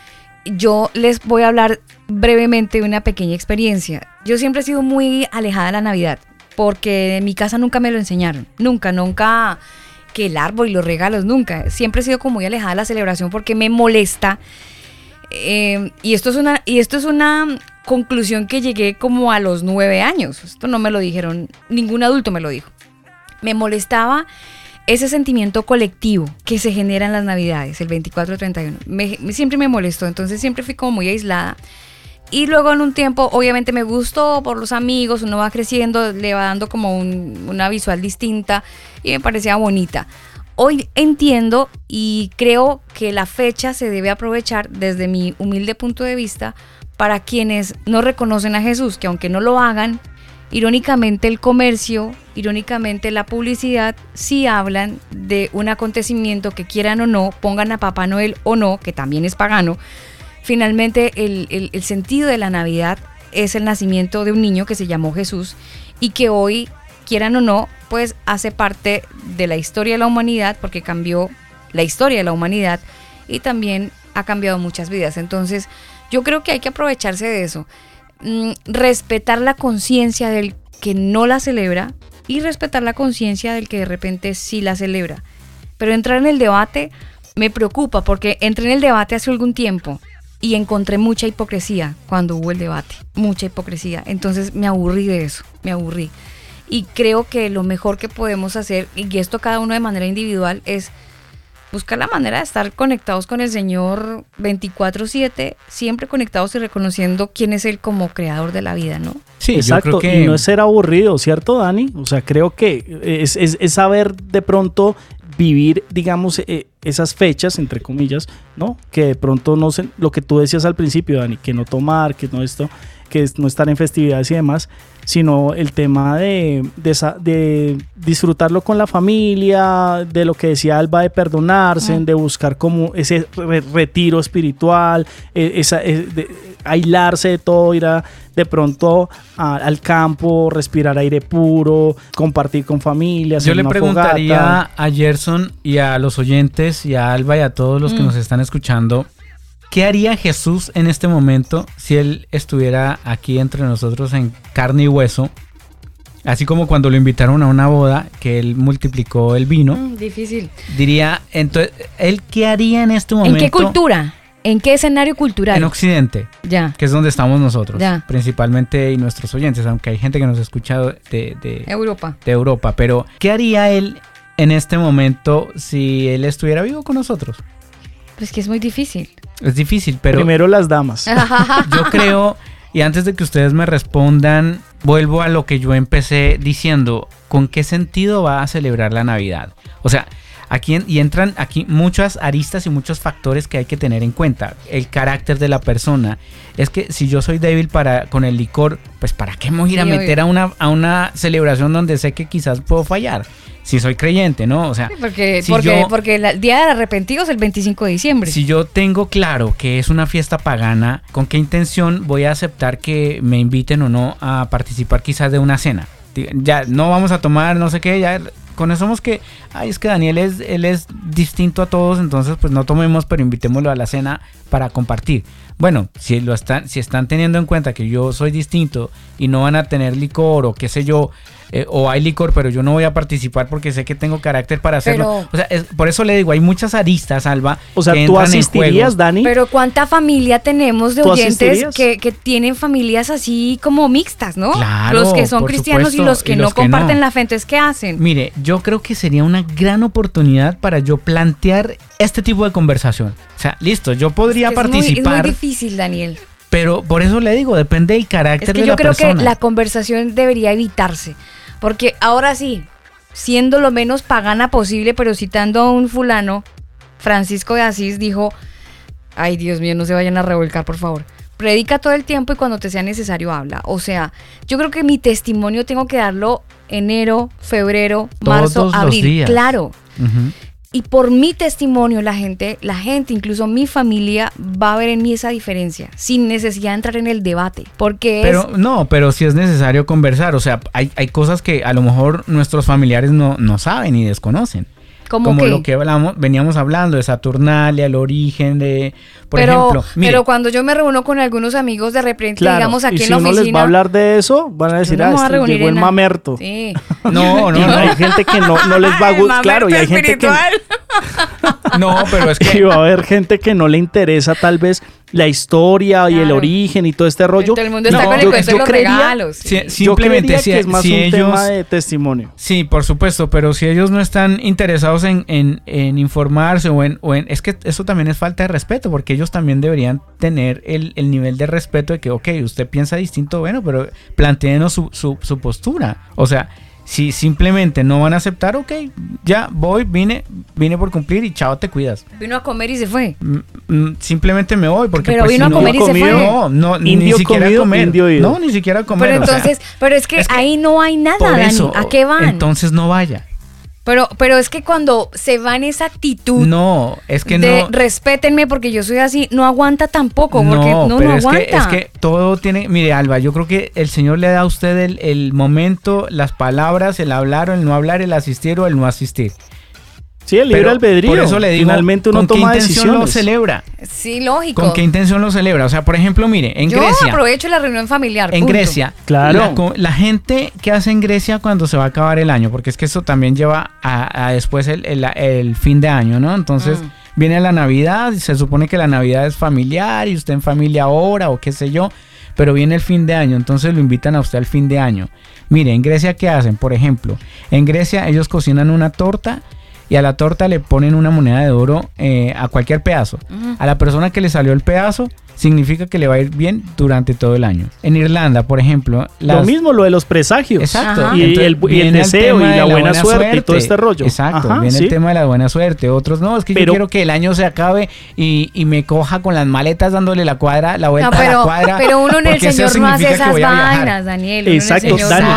Yo les voy a hablar brevemente de una pequeña experiencia. Yo siempre he sido muy alejada de la Navidad porque en mi casa nunca me lo enseñaron, nunca que el árbol y los regalos, nunca. Siempre he sido como muy alejada de la celebración porque me molesta. Y esto es una conclusión que llegué como a los 9 años. Esto no me lo dijeron, ningún adulto me lo dijo. Me molestaba ese sentimiento colectivo que se genera en las Navidades, el 24-31. Siempre me molestó, entonces siempre fui como muy aislada. Y luego en un tiempo, obviamente me gustó por los amigos, uno va creciendo, le va dando como una visual distinta y me parecía bonita. Hoy entiendo y creo que la fecha se debe aprovechar desde mi humilde punto de vista para quienes no reconocen a Jesús, que aunque no lo hagan, irónicamente el comercio, irónicamente la publicidad, sí hablan de un acontecimiento que quieran o no, pongan a Papá Noel o no, que también es pagano. Finalmente el sentido de la Navidad es el nacimiento de un niño que se llamó Jesús y que hoy, quieran o no, pues hace parte de la historia de la humanidad porque cambió la historia de la humanidad y también ha cambiado muchas vidas. Entonces, yo creo que hay que aprovecharse de eso. Respetar la conciencia del que no la celebra y respetar la conciencia del que de repente sí la celebra. Pero entrar en el debate me preocupa, porque entré en el debate hace algún tiempo y encontré mucha hipocresía cuando hubo el debate, mucha hipocresía. Entonces me aburrí de eso, me aburrí. Y creo que lo mejor que podemos hacer, y esto cada uno de manera individual, es buscar la manera de estar conectados con el Señor 24/7, siempre conectados y reconociendo quién es Él como creador de la vida, ¿no? Sí, exacto. Yo creo que... Y no es ser aburrido, ¿cierto, Dani? O sea, creo que es saber de pronto vivir, digamos, esas fechas, entre comillas, ¿no? Que de pronto no sé, lo que tú decías al principio, Dani, que no tomar, que no esto, que no estar en festividades y demás, sino el tema de disfrutarlo con la familia, de lo que decía Alba, de perdonarse, de buscar como ese retiro espiritual, aislarse de todo, ir de pronto al campo, respirar aire puro, compartir con familias. Yo le preguntaría a Gerson y a los oyentes y a Alba y a todos los que nos están escuchando, ¿qué haría Jesús en este momento si Él estuviera aquí entre nosotros en carne y hueso? Así como cuando lo invitaron a una boda, que Él multiplicó el vino. Difícil. Diría, entonces, ¿Él qué haría en este momento? ¿En qué cultura? ¿En qué escenario cultural? En Occidente, ya, que es donde estamos nosotros, ya, principalmente, y nuestros oyentes, aunque hay gente que nos escucha de Europa. Pero ¿qué haría Él en este momento si Él estuviera vivo con nosotros? Pues que es muy difícil. Es difícil, pero... Primero las damas. Yo creo, y antes de que ustedes me respondan, vuelvo a lo que yo empecé diciendo, ¿con qué sentido va a celebrar la Navidad? O sea, entran aquí muchas aristas y muchos factores que hay que tener en cuenta. El carácter de la persona. Es que si yo soy débil con el licor, pues ¿para qué me voy a ir a meter a una celebración donde sé que quizás puedo fallar? Si soy creyente, ¿no? O sea, porque el día del arrepentido es el 25 de diciembre. Si yo tengo claro que es una fiesta pagana, ¿con qué intención voy a aceptar que me inviten o no a participar quizás de una cena? Ya no vamos a tomar no sé qué, ya conocemos que, es que Daniel él es distinto a todos, entonces pues no tomemos, pero invitémoslo a la cena para compartir. Bueno, si están teniendo en cuenta que yo soy distinto y no van a tener licor o qué sé yo, o hay licor, pero yo no voy a participar porque sé que tengo carácter para hacerlo. O sea, por eso le digo, hay muchas aristas, Alba. O sea, ¿tú asistirías, Dani? Pero ¿cuánta familia tenemos de oyentes que tienen familias así como mixtas, ¿no? Claro, los que son cristianos y los que no comparten la fe, entonces, ¿qué hacen? Mire, yo creo que sería una gran oportunidad para yo plantear este tipo de conversación. O sea, listo, yo podría participar. Es muy difícil, Daniel. Pero por eso le digo, depende del carácter de la persona. Yo creo que la conversación debería evitarse. Porque ahora sí, siendo lo menos pagana posible, pero citando a un fulano, Francisco de Asís dijo, ay Dios mío, no se vayan a revolcar, por favor. Predica todo el tiempo y cuando te sea necesario habla. O sea, yo creo que mi testimonio tengo que darlo enero, febrero, marzo, abril. Claro. Uh-huh. Y por mi testimonio la gente, incluso mi familia, va a ver en mí esa diferencia, sin necesidad de entrar en el debate. Pero sí es necesario conversar. O sea, hay cosas que a lo mejor nuestros familiares no saben y desconocen. Como lo que veníamos hablando de Saturnalia, el origen de, por ejemplo. Mire, pero cuando yo me reúno con algunos amigos de repente, digamos aquí en la oficina. Si uno les va a hablar de eso, van a decir, llegó el mamerto. Sí. No. Hay gente que no les va a gustar. Claro, y hay gente que... No, pero es que... Y va a haber gente que no le interesa tal vez la historia y el origen y todo este rollo. Todo el mundo está con el cuento de los regalos. Simplemente que es más un tema de testimonio. Sí, por supuesto, pero si ellos no están interesados en informarse o en es que eso también es falta de respeto, porque ellos también deberían tener el nivel de respeto de que, ok, usted piensa distinto, bueno, pero plantéenos su postura. O sea, si simplemente no van a aceptar, ok, ya vine por cumplir y chao, te cuidas. Vino a comer y se fue. Simplemente me voy porque pero pues, vino a comer y se fue. No, ni siquiera comer. No, ni siquiera comer. Pero entonces, pero es que ahí no hay nada, Dani. Eso, ¿a qué van? Entonces no vaya. Pero es que cuando se va en esa actitud respétenme porque yo soy así, no aguanta tampoco, porque no aguanta. Es que todo tiene, mire Alba, yo creo que el Señor le da a usted el momento, las palabras, el hablar o el no hablar, el asistir o el no asistir. Sí, el libre albedrío. Por eso le digo, finalmente uno toma decisiones. ¿Con qué intención lo celebra? Sí, lógico. ¿Con qué intención lo celebra? O sea, por ejemplo, mire, en Grecia... Yo aprovecho la reunión familiar, En punto. Grecia, claro. La gente que hace en Grecia cuando se va a acabar el año, porque es que eso también lleva a después el fin de año, ¿no? Entonces... Viene la Navidad, y se supone que la Navidad es familiar y usted en familia ahora o qué sé yo, pero viene el fin de año, entonces lo invitan a usted al fin de año. Mire, en Grecia, ¿qué hacen? Por ejemplo, en Grecia ellos cocinan una torta y a la torta le ponen una moneda de oro a cualquier pedazo. A la persona que le salió el pedazo significa que le va a ir bien durante todo el año. En Irlanda, por ejemplo... Lo mismo, lo de los presagios. Exacto. Y el deseo y la buena suerte y todo este rollo. Exacto, viene el tema de la buena suerte. Otros, no, es que yo quiero que el año se acabe y me coja con las maletas dándole la vuelta a la cuadra. Pero uno en el Señor no hace esas vainas, Daniel. Exacto, Dani,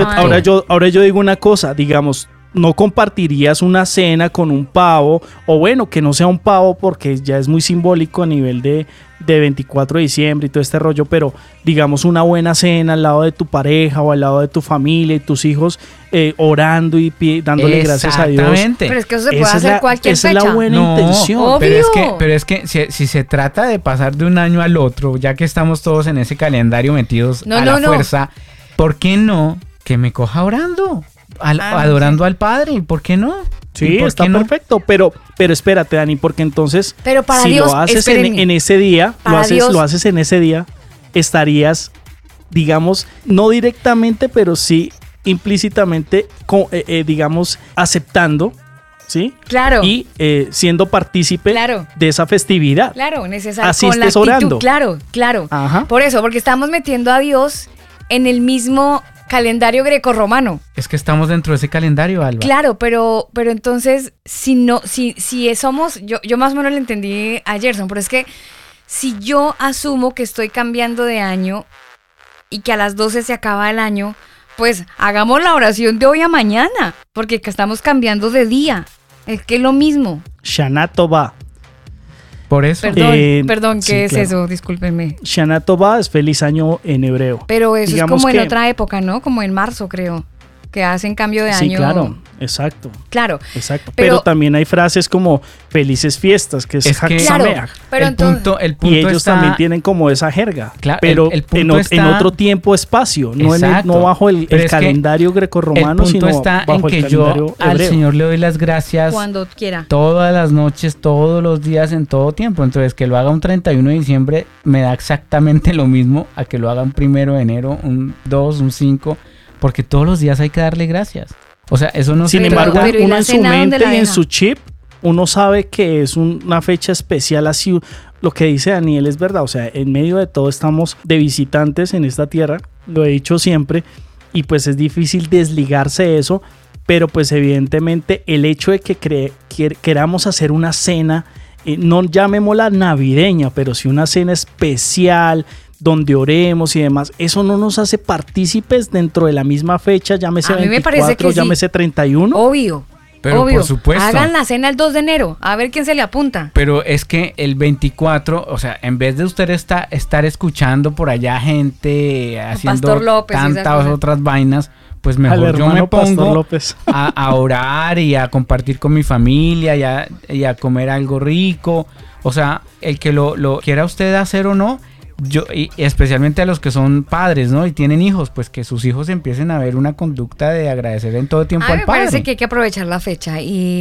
ahora yo digo una cosa, digamos... No compartirías una cena con un pavo, o bueno, que no sea un pavo porque ya es muy simbólico a nivel de 24 de diciembre y todo este rollo, pero digamos una buena cena al lado de tu pareja o al lado de tu familia y tus hijos orando y dándole gracias a Dios. Pero es que eso se puede hacer cualquier fecha. Esa es la buena intención. Obvio. Pero es que si se trata de pasar de un año al otro, ya que estamos todos en ese calendario metidos fuerza, ¿por qué no que me coja orando? Adorando al Padre, ¿por qué no? Sí, está perfecto, pero espérate, Dani, porque entonces pero para si Dios, lo haces en ese día, lo haces en ese día, estarías, digamos, no directamente, pero sí implícitamente, digamos, aceptando, ¿sí? Claro. Y siendo partícipe de esa festividad. Claro, necesario. Así con estés la actitud, orando. Claro. Ajá. Por eso, porque estamos metiendo a Dios en el mismo calendario grecorromano. Es que estamos dentro de ese calendario, Alba. Claro, pero entonces, si somos, yo más o menos le entendí a Gerson, pero es que si yo asumo que estoy cambiando de año y que a las 12 se acaba el año, pues hagamos la oración de hoy a mañana, porque estamos cambiando de día. Es que es lo mismo. Shana Tova. Por eso. Perdón, ¿qué es eso? Discúlpenme. Shana Tova es feliz año en hebreo. Pero eso digamos es como en otra época, ¿no? Como en marzo, creo, que hacen cambio de año. Sí, claro, exacto. Claro. Exacto. Pero también hay frases como felices fiestas, que es Hag Sameach. Pero el punto y ellos también tienen como esa jerga. Claro, pero en otro tiempo, espacio, no bajo el calendario grecorromano, sino bajo el calendario yo al Señor le doy las gracias cuando quiera. Todas las noches, todos los días, en todo tiempo. Entonces, que lo haga un 31 de diciembre me da exactamente lo mismo a que lo haga un 1 de enero, un 2, un 5, porque todos los días hay que darle gracias. O sea, eso no. Sin embargo, uno en su mente y en su chip, uno sabe que es una fecha especial. Así, lo que dice Daniel es verdad. O sea, en medio de todo estamos de visitantes en esta tierra. Lo he dicho siempre. Y pues es difícil desligarse de eso. Pero pues evidentemente el hecho de que queramos hacer una cena, no llamémosla navideña, pero sí una cena especial, donde oremos y demás, eso no nos hace partícipes dentro de la misma fecha, llámese 24, llámese 31. Obvio. Pero obvio. Por supuesto. Hagan la cena el 2 de enero, a ver quién se le apunta. Pero es que el 24, o sea, en vez de usted estar escuchando por allá gente haciendo López, tantas otras vainas, pues mejor yo me pongo a orar y a compartir con mi familia y a comer algo rico. O sea, el que lo quiera usted hacer o no, y especialmente a los que son padres, ¿no? Y tienen hijos, pues que sus hijos empiecen a ver una conducta de agradecer en todo tiempo al padre. Me parece que hay que aprovechar la fecha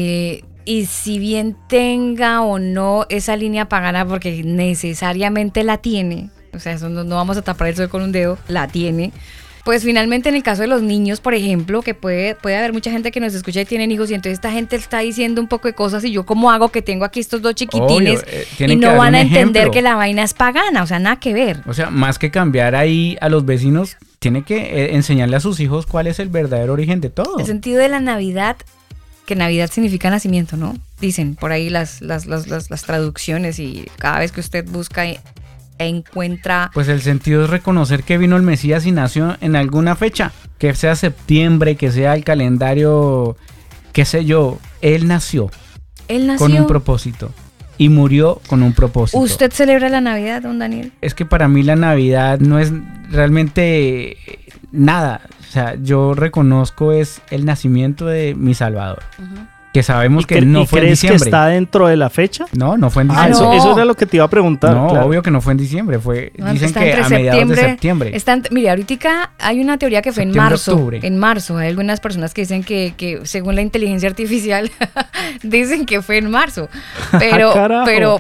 y si bien tenga o no esa línea pagana, porque necesariamente la tiene, o sea, eso no vamos a tapar el sol con un dedo, la tiene. Pues finalmente en el caso de los niños, por ejemplo, que puede haber mucha gente que nos escucha y tienen hijos y entonces esta gente está diciendo un poco de cosas y yo cómo hago que tengo aquí estos dos chiquitines y no van a entender que la vaina es pagana, o sea, nada que ver. O sea, más que cambiar ahí a los vecinos, tiene que enseñarle a sus hijos cuál es el verdadero origen de todo. El sentido de la Navidad, que Navidad significa nacimiento, ¿no? Dicen por ahí las traducciones y cada vez que usted busca encuentra... Pues el sentido es reconocer que vino el Mesías y nació en alguna fecha, que sea septiembre, que sea el calendario, qué sé yo, él nació con un propósito y murió con un propósito. ¿Usted celebra la Navidad, don Daniel? Es que para mí la Navidad no es realmente nada, o sea, yo reconozco es el nacimiento de mi Salvador. que sabemos que no fue en ¿crees diciembre. que está dentro de la fecha? No fue en diciembre. no. Eso era lo que te iba a preguntar. No, claro. obvio que no fue en diciembre, No, dicen está que entre a mediados de septiembre. Mire, ahorita hay una teoría que fue en Septiembre, marzo. octubre. En marzo, hay algunas personas que dicen que según la inteligencia artificial dicen que fue en marzo. Carajo.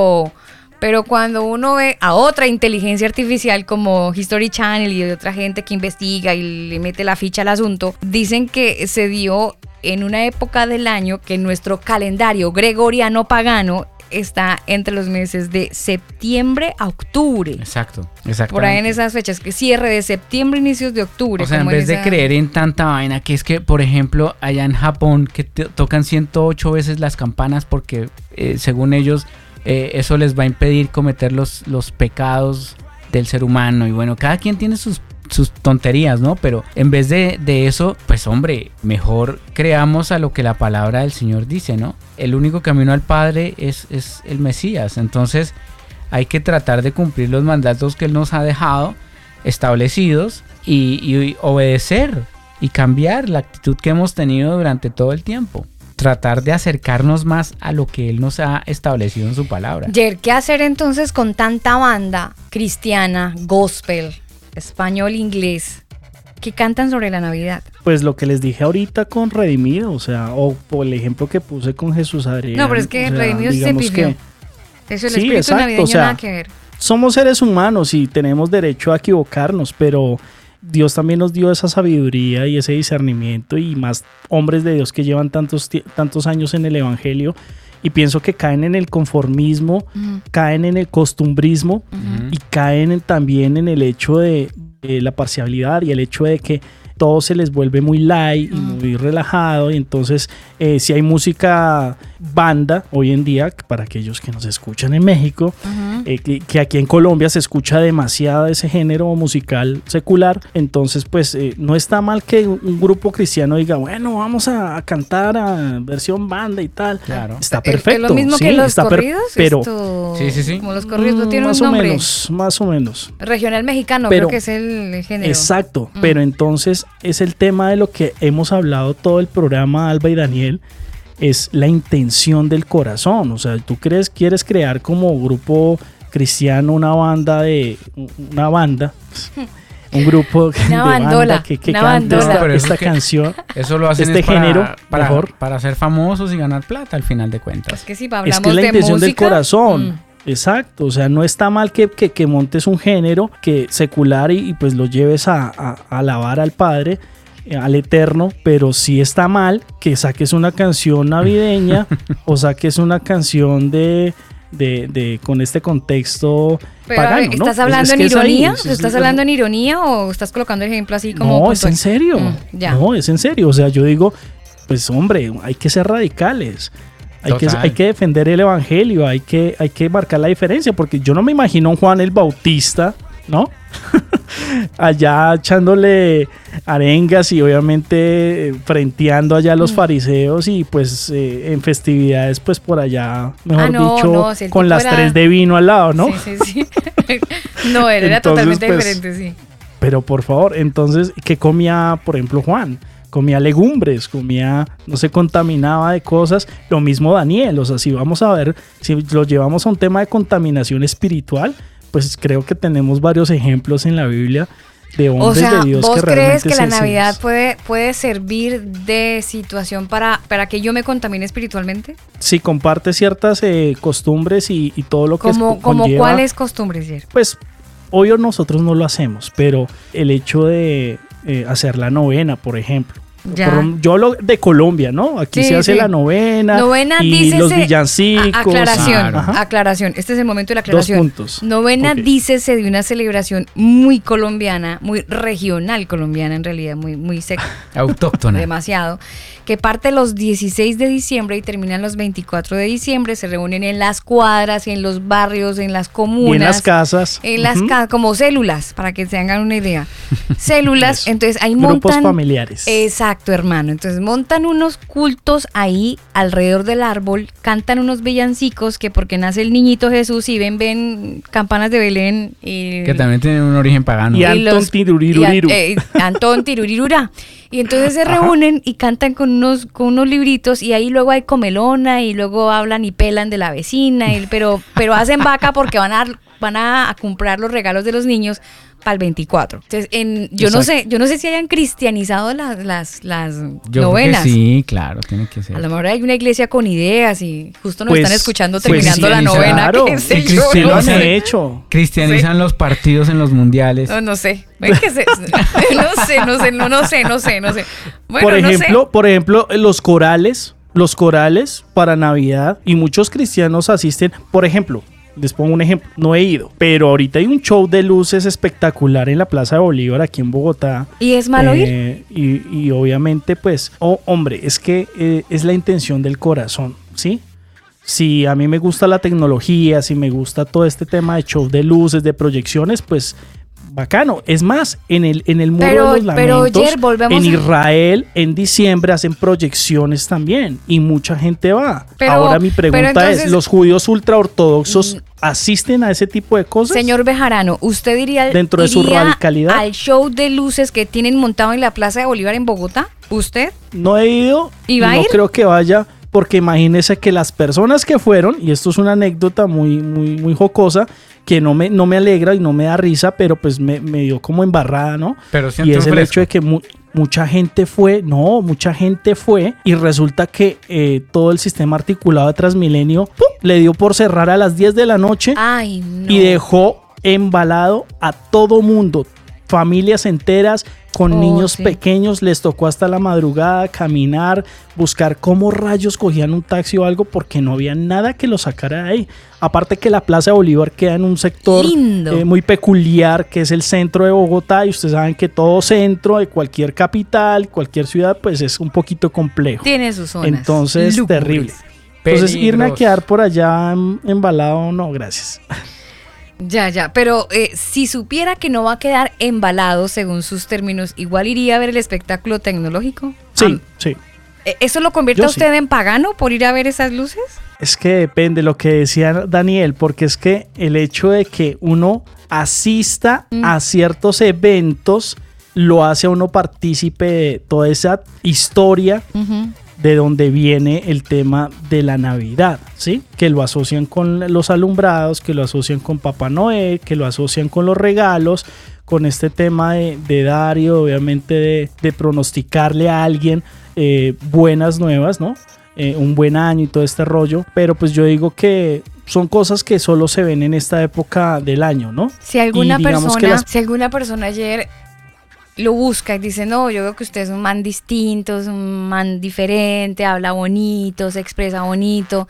Pero cuando uno ve a otra inteligencia artificial como History Channel y otra gente que investiga y le mete la ficha al asunto, dicen que se dio en una época del año que nuestro calendario gregoriano pagano está entre los meses de septiembre a octubre. Exacto. Por ahí en esas fechas, que cierre de septiembre, inicios de octubre. O sea, en como vez de esa- creer en tanta vaina, que es que, por ejemplo, allá en Japón, que tocan 108 veces las campanas porque, según ellos, eso les va a impedir cometer los pecados del ser humano. Y bueno, cada quien tiene sus tonterías, ¿no? Pero en vez de eso, pues hombre, mejor creamos a lo que la palabra del Señor dice, ¿no? El único camino al Padre es el Mesías. Entonces hay que tratar de cumplir los mandatos que Él nos ha dejado establecidos y obedecer y cambiar la actitud que hemos tenido durante todo el tiempo. Tratar de acercarnos más a lo que Él nos ha establecido en su palabra. Jer, ¿qué hacer entonces con tanta banda cristiana, gospel, español, inglés, que cantan sobre la Navidad? Pues lo que les dije ahorita con Redimido, o sea, o por el ejemplo que puse con Jesús Adrián. No, pero es que o sea, Redimido se digamos pifió. que Eso, el sí, espíritu exacto, navideño o sea, nada que ver. somos seres humanos y tenemos derecho a equivocarnos, pero Dios también nos dio esa sabiduría y ese discernimiento, y más hombres de Dios que llevan tantos años en el Evangelio, y pienso que caen en el conformismo, caen en el costumbrismo y caen también en el hecho de la parcialidad y el hecho de que todo se les vuelve muy light y muy relajado, y entonces si hay música banda hoy en día, para aquellos que nos escuchan en México, que aquí en Colombia se escucha demasiado ese género musical secular, entonces pues no está mal que un grupo cristiano diga, bueno, vamos a cantar a versión banda y tal. Claro. Está perfecto. ¿Es lo mismo sí, que los está corridos? pero Esto, Sí. Como los corridos no tienen más un o nombre. más o menos. Regional mexicano, Pero- creo que es el género. Exacto, pero entonces es el tema de lo que hemos hablado todo el programa, Alba y Daniel, es la intención del corazón. O sea, tú quieres crear como grupo cristiano una banda, un grupo Una de bandola, banda que una cante bandola. Pero eso esta es que- canción. Eso lo hacen Este es para, género, mejor. para ser famosos y ganar plata al final de cuentas. Es que si Es hablamos que es la de intención del música, corazón. Exacto, o sea, no está mal que montes un género que secular y pues lo lleves a alabar al Padre, al Eterno, pero sí está mal que saques una canción navideña o saques una canción de con este contexto Pero, pagano, ¿no? ¿estás hablando Es en que es ahí, ironía? es- ¿Estás hablando en ironía o estás colocando el ejemplo así como No, es puntual? en serio. Ya. No, es en serio. O sea, yo digo, pues hombre, hay que ser radicales. Total. Hay que defender el evangelio, hay que marcar la diferencia, porque yo no me imagino a un Juan el Bautista, ¿no? Allá echándole arengas y obviamente frenteando allá a los fariseos y pues en festividades pues por allá, mejor dicho, si el con tipo las era- 3 de vino al lado, ¿no? Sí. No, él era Entonces, totalmente pues, diferente, sí. Pero por favor, entonces, ¿qué comía, por ejemplo, Juan? Comía legumbres, no se contaminaba de cosas. Lo mismo Daniel, o sea, si vamos a ver, si lo llevamos a un tema de contaminación espiritual, pues creo que tenemos varios ejemplos en la Biblia de O hombres sea, de Dios ¿vos que crees realmente que la se- Navidad puede servir de situación para que yo me contamine espiritualmente? Sí, comparte ciertas costumbres y todo lo que ¿Como conlleva. cuáles costumbres, Jer? Pues, obvio nosotros no lo hacemos, pero el hecho de hacer la novena, por ejemplo. Ya. Yo lo de Colombia, ¿no? Aquí Sí, se hace sí. la novena, Novena, y dícese, los villancicos. Aclaración, Claro. Ajá. aclaración. Este es el momento de la aclaración. 2 puntos. Novena, Ok. dícese de una celebración muy colombiana, muy regional colombiana en realidad, muy seca, Autóctona. demasiado, que parte los 16 de diciembre y terminan los 24 de diciembre. Se reúnen en las cuadras, en los barrios, en las comunas. Y en las casas. En las Ujú. como células, para que se hagan una idea. Células, Eso. entonces ahí Grupos montan. familiares. Exacto, hermano. Entonces montan unos cultos ahí alrededor del árbol, cantan unos villancicos que porque nace el niñito Jesús y ven campanas de Belén y Que también tiene un origen pagano. Y Antón Tiruriruriru. Antón Tirurirura. Y entonces se reúnen y cantan con con unos libritos y ahí luego hay comelona y luego hablan y pelan de la vecina, pero hacen vaca porque van a comprar los regalos de los niños para el 24. Entonces, yo no sé si hayan cristianizado las yo novenas. Creo que sí, claro, tiene que ser. A lo mejor hay una iglesia con ideas y justo nos Pues, están escuchando terminando la cristianizar, novena. claro, qué sé y yo, lo no han sé. hecho. Cristianizan los partidos en los mundiales. No sé. Es que no sé. Bueno, Por ejemplo, los corales para Navidad, y muchos cristianos asisten. Por ejemplo, les pongo un ejemplo, no he ido, pero ahorita hay un show de luces espectacular en la Plaza de Bolívar aquí en Bogotá. ¿Y es malo ir? Y obviamente pues, hombre, es que es la intención del corazón, ¿sí? Si a mí me gusta la tecnología, si me gusta todo este tema de show de luces, de proyecciones, pues bacano. Es más, en el Muro de los Lamentos, en Israel, en diciembre hacen proyecciones también y mucha gente va. Ahora mi pregunta entonces, es, ¿los judíos ultraortodoxos asisten a ese tipo de cosas? Señor Bejarano, ¿usted diría dentro de su radicalidad al show de luces que tienen montado en la Plaza de Bolívar en Bogotá? ¿Usted? No he ido y no creo que vaya. Porque imagínese que las personas que fueron, y esto es una anécdota muy jocosa, que no me alegra y no me da risa, pero pues me dio como embarrada, ¿no? Pero y es el hecho de que mucha gente fue y resulta que todo el sistema articulado de Transmilenio le dio por cerrar a las 10 de la noche. Ay, no. Y dejó embalado a todo mundo, familias enteras, con niños pequeños, les tocó hasta la madrugada caminar, buscar cómo rayos cogían un taxi o algo porque no había nada que los sacara de ahí. Aparte que la Plaza de Bolívar queda en un sector muy peculiar, que es el centro de Bogotá, y ustedes saben que todo centro de cualquier capital, cualquier ciudad, pues es un poquito complejo. Tiene sus zonas. Entonces, terrible. Entonces, irme a quedar por allá embalado, no, gracias. Ya, pero si supiera que no va a quedar embalado según sus términos, ¿igual iría a ver el espectáculo tecnológico? Sí. ¿Eso lo convierte a usted en pagano por ir a ver esas luces? Es que depende lo que decía Daniel, porque es que el hecho de que uno asista a ciertos eventos lo hace a uno partícipe de toda esa historia de donde viene el tema de la Navidad, ¿sí? Que lo asocian con los alumbrados, que lo asocian con Papá Noel, que lo asocian con los regalos, con este tema de dar y obviamente de pronosticarle a alguien buenas nuevas, ¿no? Un buen año y todo este rollo, pero pues yo digo que son cosas que solo se ven en esta época del año, ¿no? Si alguna persona ayer lo busca y dice, no, yo veo que usted es un man distinto, es un man diferente, habla bonito, se expresa bonito,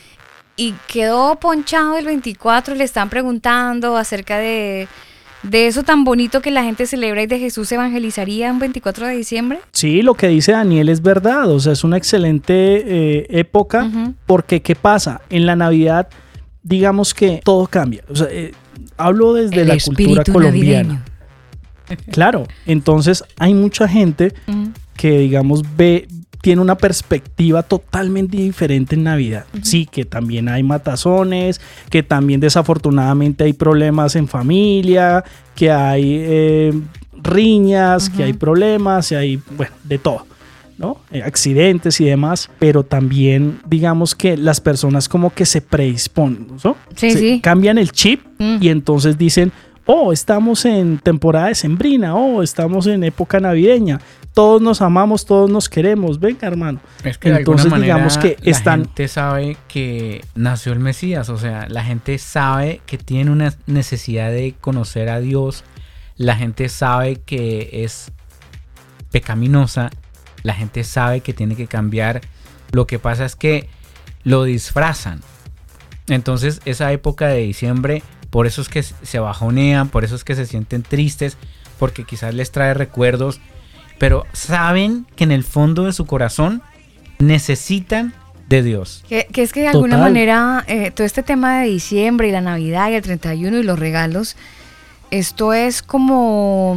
y quedó ponchado el 24 y le están preguntando acerca de eso tan bonito que la gente celebra y de Jesús evangelizaría un 24 de diciembre. Sí, lo que dice Daniel es verdad, o sea, es una excelente época, porque ¿qué pasa? En la Navidad, digamos que todo cambia, o sea, hablo desde la cultura colombiana. Navideño. Claro, entonces hay mucha gente que, digamos, tiene una perspectiva totalmente diferente en Navidad. Sí, que también hay matazones, que también desafortunadamente hay problemas en familia, que hay riñas, que hay problemas, y hay, bueno, de todo, ¿no? Accidentes y demás, pero también digamos que las personas como que se predisponen, ¿no? Sí. Cambian el chip y entonces dicen, estamos en temporada decembrina, estamos en época navideña, todos nos amamos, todos nos queremos, venga hermano. Es que entonces de alguna manera digamos que la gente sabe que nació el Mesías, o sea, la gente sabe que tiene una necesidad de conocer a Dios, la gente sabe que es pecaminosa, la gente sabe que tiene que cambiar, lo que pasa es que lo disfrazan. Entonces esa época de diciembre, por eso es que se bajonean, por eso es que se sienten tristes, porque quizás les trae recuerdos, pero saben que en el fondo de su corazón necesitan de Dios. Que es que de alguna manera todo este tema de diciembre y la Navidad y el 31 y los regalos, esto es como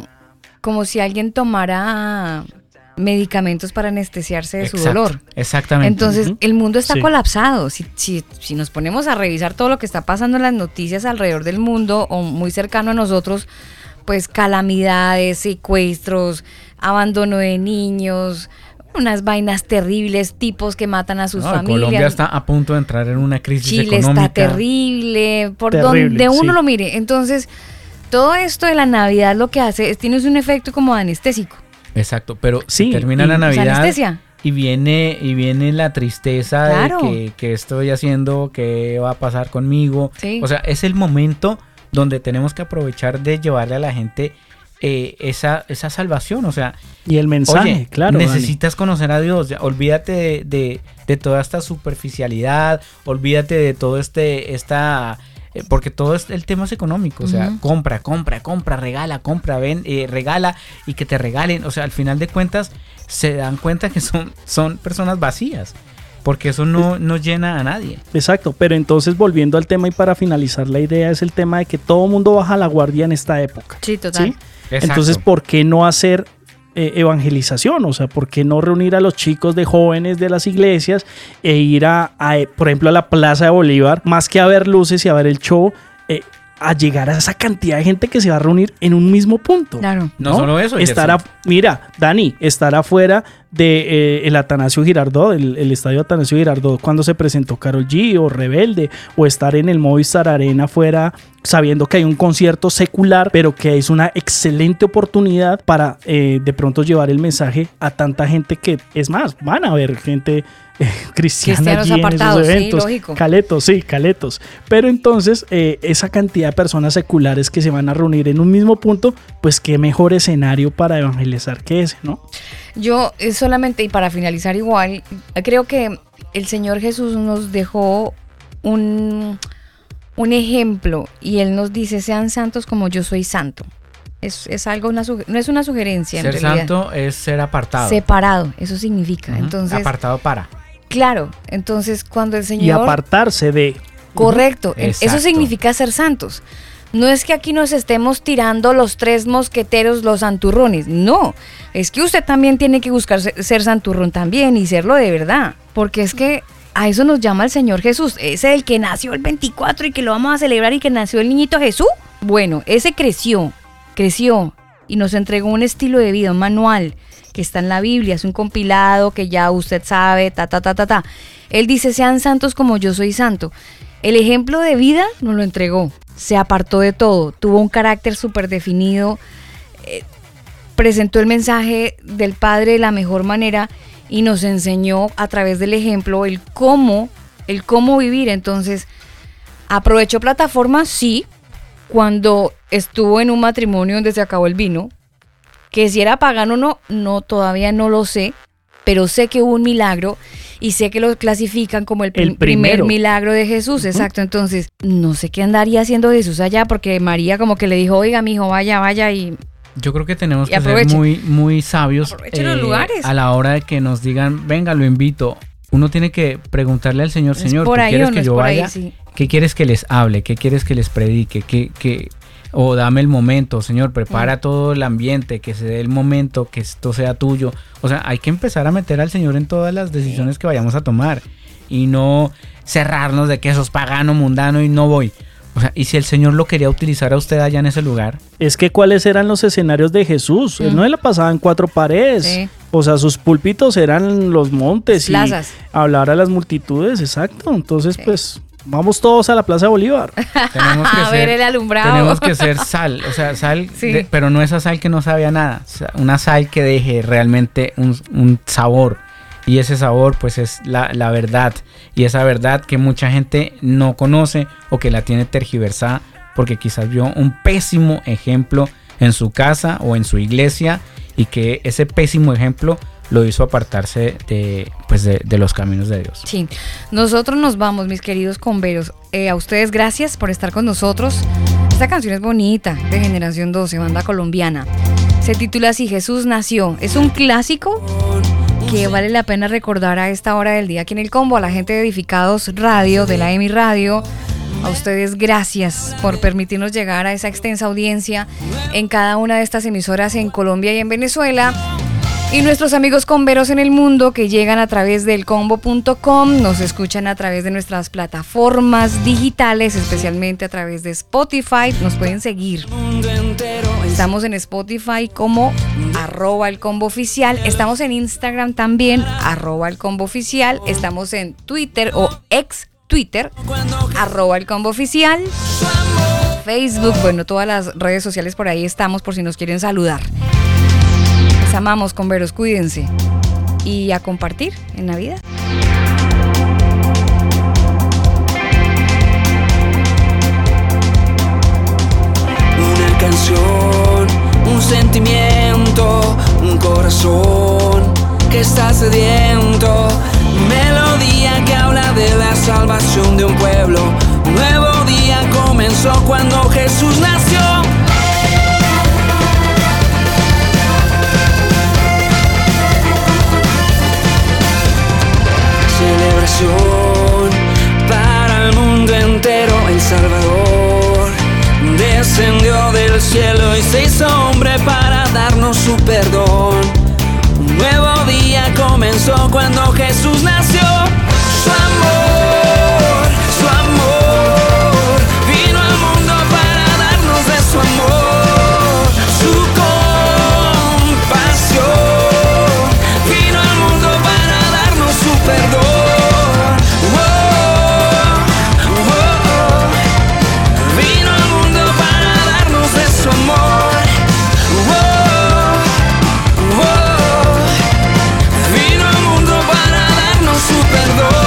si alguien tomara medicamentos para anestesiarse de su dolor. Exactamente. Entonces, el mundo está colapsado. Si nos ponemos a revisar todo lo que está pasando en las noticias alrededor del mundo o muy cercano a nosotros, pues calamidades, secuestros, abandono de niños, unas vainas terribles, tipos que matan a sus familias. Colombia está a punto de entrar en una crisis Chile económica. está terrible, donde uno lo mire. Entonces, todo esto de la Navidad lo que hace es, tiene un efecto como anestésico. Exacto, pero sí, termina la Navidad anestesia. y viene la tristeza de que estoy haciendo, qué va a pasar conmigo. Sí. O sea, es el momento donde tenemos que aprovechar de llevarle a la gente esa salvación, o sea, y el mensaje, oye, claro, necesitas Dani. Conocer a Dios, ya, olvídate de toda esta superficialidad, olvídate de todo porque todo el tema es económico, o sea, compra, regala, regala y que te regalen, o sea, al final de cuentas se dan cuenta que son personas vacías. Porque eso no llena a nadie. Exacto, pero entonces volviendo al tema y para finalizar la idea es el tema de que todo mundo baja la guardia en esta época. Sí, total. ¿Sí? Entonces, ¿por qué no hacer evangelización? O sea, ¿por qué no reunir a los chicos de jóvenes de las iglesias e ir por ejemplo, a la Plaza de Bolívar, más que a ver luces y a ver el show, a llegar a esa cantidad de gente que se va a reunir en un mismo punto? Claro. No solo eso. Mira, Dani, estar afuera de el Atanasio Girardot, el estadio Atanasio Girardot, cuando se presentó Karol G o Rebelde, o estar en el Movistar Arena afuera sabiendo que hay un concierto secular, pero que es una excelente oportunidad para de pronto llevar el mensaje a tanta gente que, es más, van a ver gente cristiana allí en esos eventos. Sí, lógico. Caletos. Pero entonces, esa cantidad de personas seculares que se van a reunir en un mismo punto, pues qué mejor escenario para evangelizar que ese, ¿no? Yo solamente, y para finalizar igual, creo que el Señor Jesús nos dejó un ejemplo, y Él nos dice, sean santos como yo soy santo. Es algo, no es una sugerencia. Ser santo es ser apartado. Separado, eso significa. Entonces, apartado para. Claro, entonces cuando el Señor... Y apartarse de... Correcto, Exacto. Eso significa ser santos. No es que aquí nos estemos tirando los 3 mosqueteros, los santurrones. No, es que usted también tiene que buscar ser santurrón también y serlo de verdad. Porque es que a eso nos llama el Señor Jesús. Ese el que nació el 24 y que lo vamos a celebrar y que nació el niñito Jesús. Bueno, ese creció y nos entregó un estilo de vida, un manual que está en la Biblia, es un compilado que ya usted sabe, Él dice, sean santos como yo soy santo. El ejemplo de vida nos lo entregó, se apartó de todo, tuvo un carácter súper definido, presentó el mensaje del Padre de la mejor manera y nos enseñó a través del ejemplo el cómo vivir. Entonces, ¿aprovechó plataformas? Sí, cuando estuvo en un matrimonio donde se acabó el vino. Que si era pagano o no, todavía no lo sé, pero sé que hubo un milagro y sé que lo clasifican como el primer milagro de Jesús, exacto. Entonces, no sé qué andaría haciendo Jesús allá, porque María como que le dijo, oiga, mijo, vaya y... Yo creo que tenemos que ser muy, muy sabios los lugares. A la hora de que nos digan, venga, lo invito. Uno tiene que preguntarle al Señor, Señor, ¿qué quieres que yo vaya? Sí. ¿Qué quieres que les hable? ¿Qué quieres que les predique? O dame el momento, Señor, prepara todo el ambiente, que se dé el momento, que esto sea tuyo. O sea, hay que empezar a meter al Señor en todas las decisiones que vayamos a tomar y no cerrarnos de que eso es pagano, mundano y no voy. O sea, y si el Señor lo quería utilizar a usted allá en ese lugar. Es que ¿cuáles eran los escenarios de Jesús? Él no le pasaba en 4 paredes. Sí. O sea, sus púlpitos eran los montes plazas. Y hablar a las multitudes, exacto. Entonces, pues... Vamos todos a la Plaza de Bolívar. Tenemos que ver el alumbrado. Tenemos que ser sal, o sea, sal, sí. Pero no esa sal que no sabe a nada, una sal que deje realmente un sabor. Y ese sabor, pues, es la verdad. Y esa verdad que mucha gente no conoce o que la tiene tergiversada porque quizás vio un pésimo ejemplo en su casa o en su iglesia y que ese pésimo ejemplo lo hizo apartarse de los caminos de Dios. Sí, nosotros nos vamos, mis queridos converos. A ustedes gracias por estar con nosotros. Esta canción es bonita, de Generación 12, banda colombiana. Se titula así, Jesús nació. Es un clásico que vale la pena recordar a esta hora del día aquí en el Combo. A la gente de Edificados Radio, de la EMI Radio, a ustedes gracias por permitirnos llegar a esa extensa audiencia en cada una de estas emisoras en Colombia y en Venezuela. Y nuestros amigos comberos en el mundo que llegan a través del combo.com, nos escuchan a través de nuestras plataformas digitales, especialmente a través de Spotify, nos pueden seguir. Estamos en Spotify como @elcombooficial, estamos en Instagram también, @elcombooficial, estamos en Twitter o ex Twitter, @elcombooficial, Facebook, bueno, todas las redes sociales por ahí estamos por si nos quieren saludar. Les amamos, comberos, cuídense y a compartir en Navidad. Una canción, un sentimiento, un corazón que está sediento, melodía que habla de la salvación de un pueblo. Un nuevo día comenzó cuando Jesús nació. Celebración para el mundo entero, el Salvador descendió del cielo y se hizo hombre para darnos su perdón. Un nuevo día comenzó cuando Jesús nació. Su amor vino al mundo para darnos de su amor. Su compasión vino al mundo para darnos su perdón. Vino al mundo para darnos de su amor. Vino al mundo para darnos su perdón.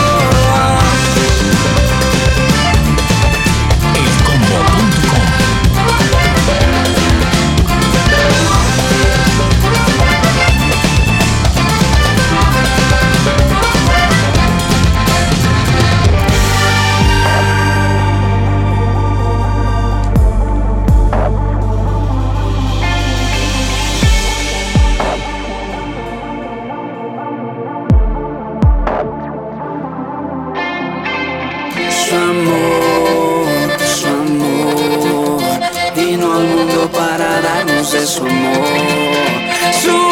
Su amor, vino al mundo para darnos de su amor. Su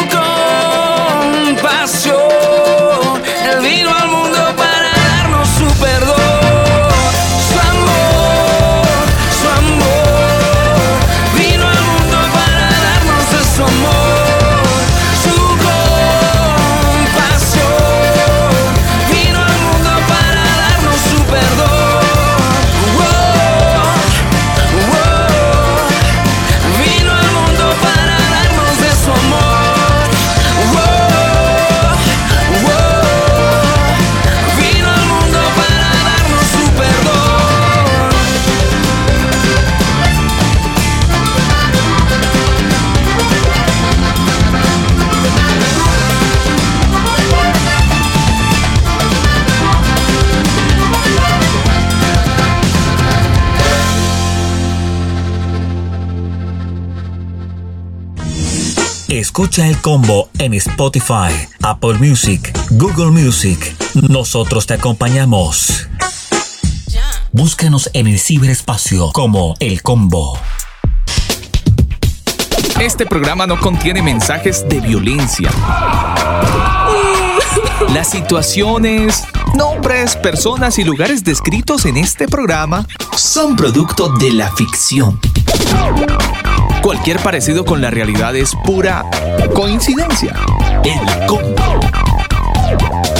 compasión, Él vino al mundo para darnos su perdón. Su amor, vino al mundo para darnos de su amor. Su compasión, vino al mundo para darnos su perdón. Escucha El Combo en Spotify, Apple Music, Google Music. Nosotros te acompañamos. Búscanos en el ciberespacio como El Combo. Este programa no contiene mensajes de violencia. Las situaciones, nombres, personas y lugares descritos en este programa son producto de la ficción. Cualquier parecido con la realidad es pura coincidencia. El Combo.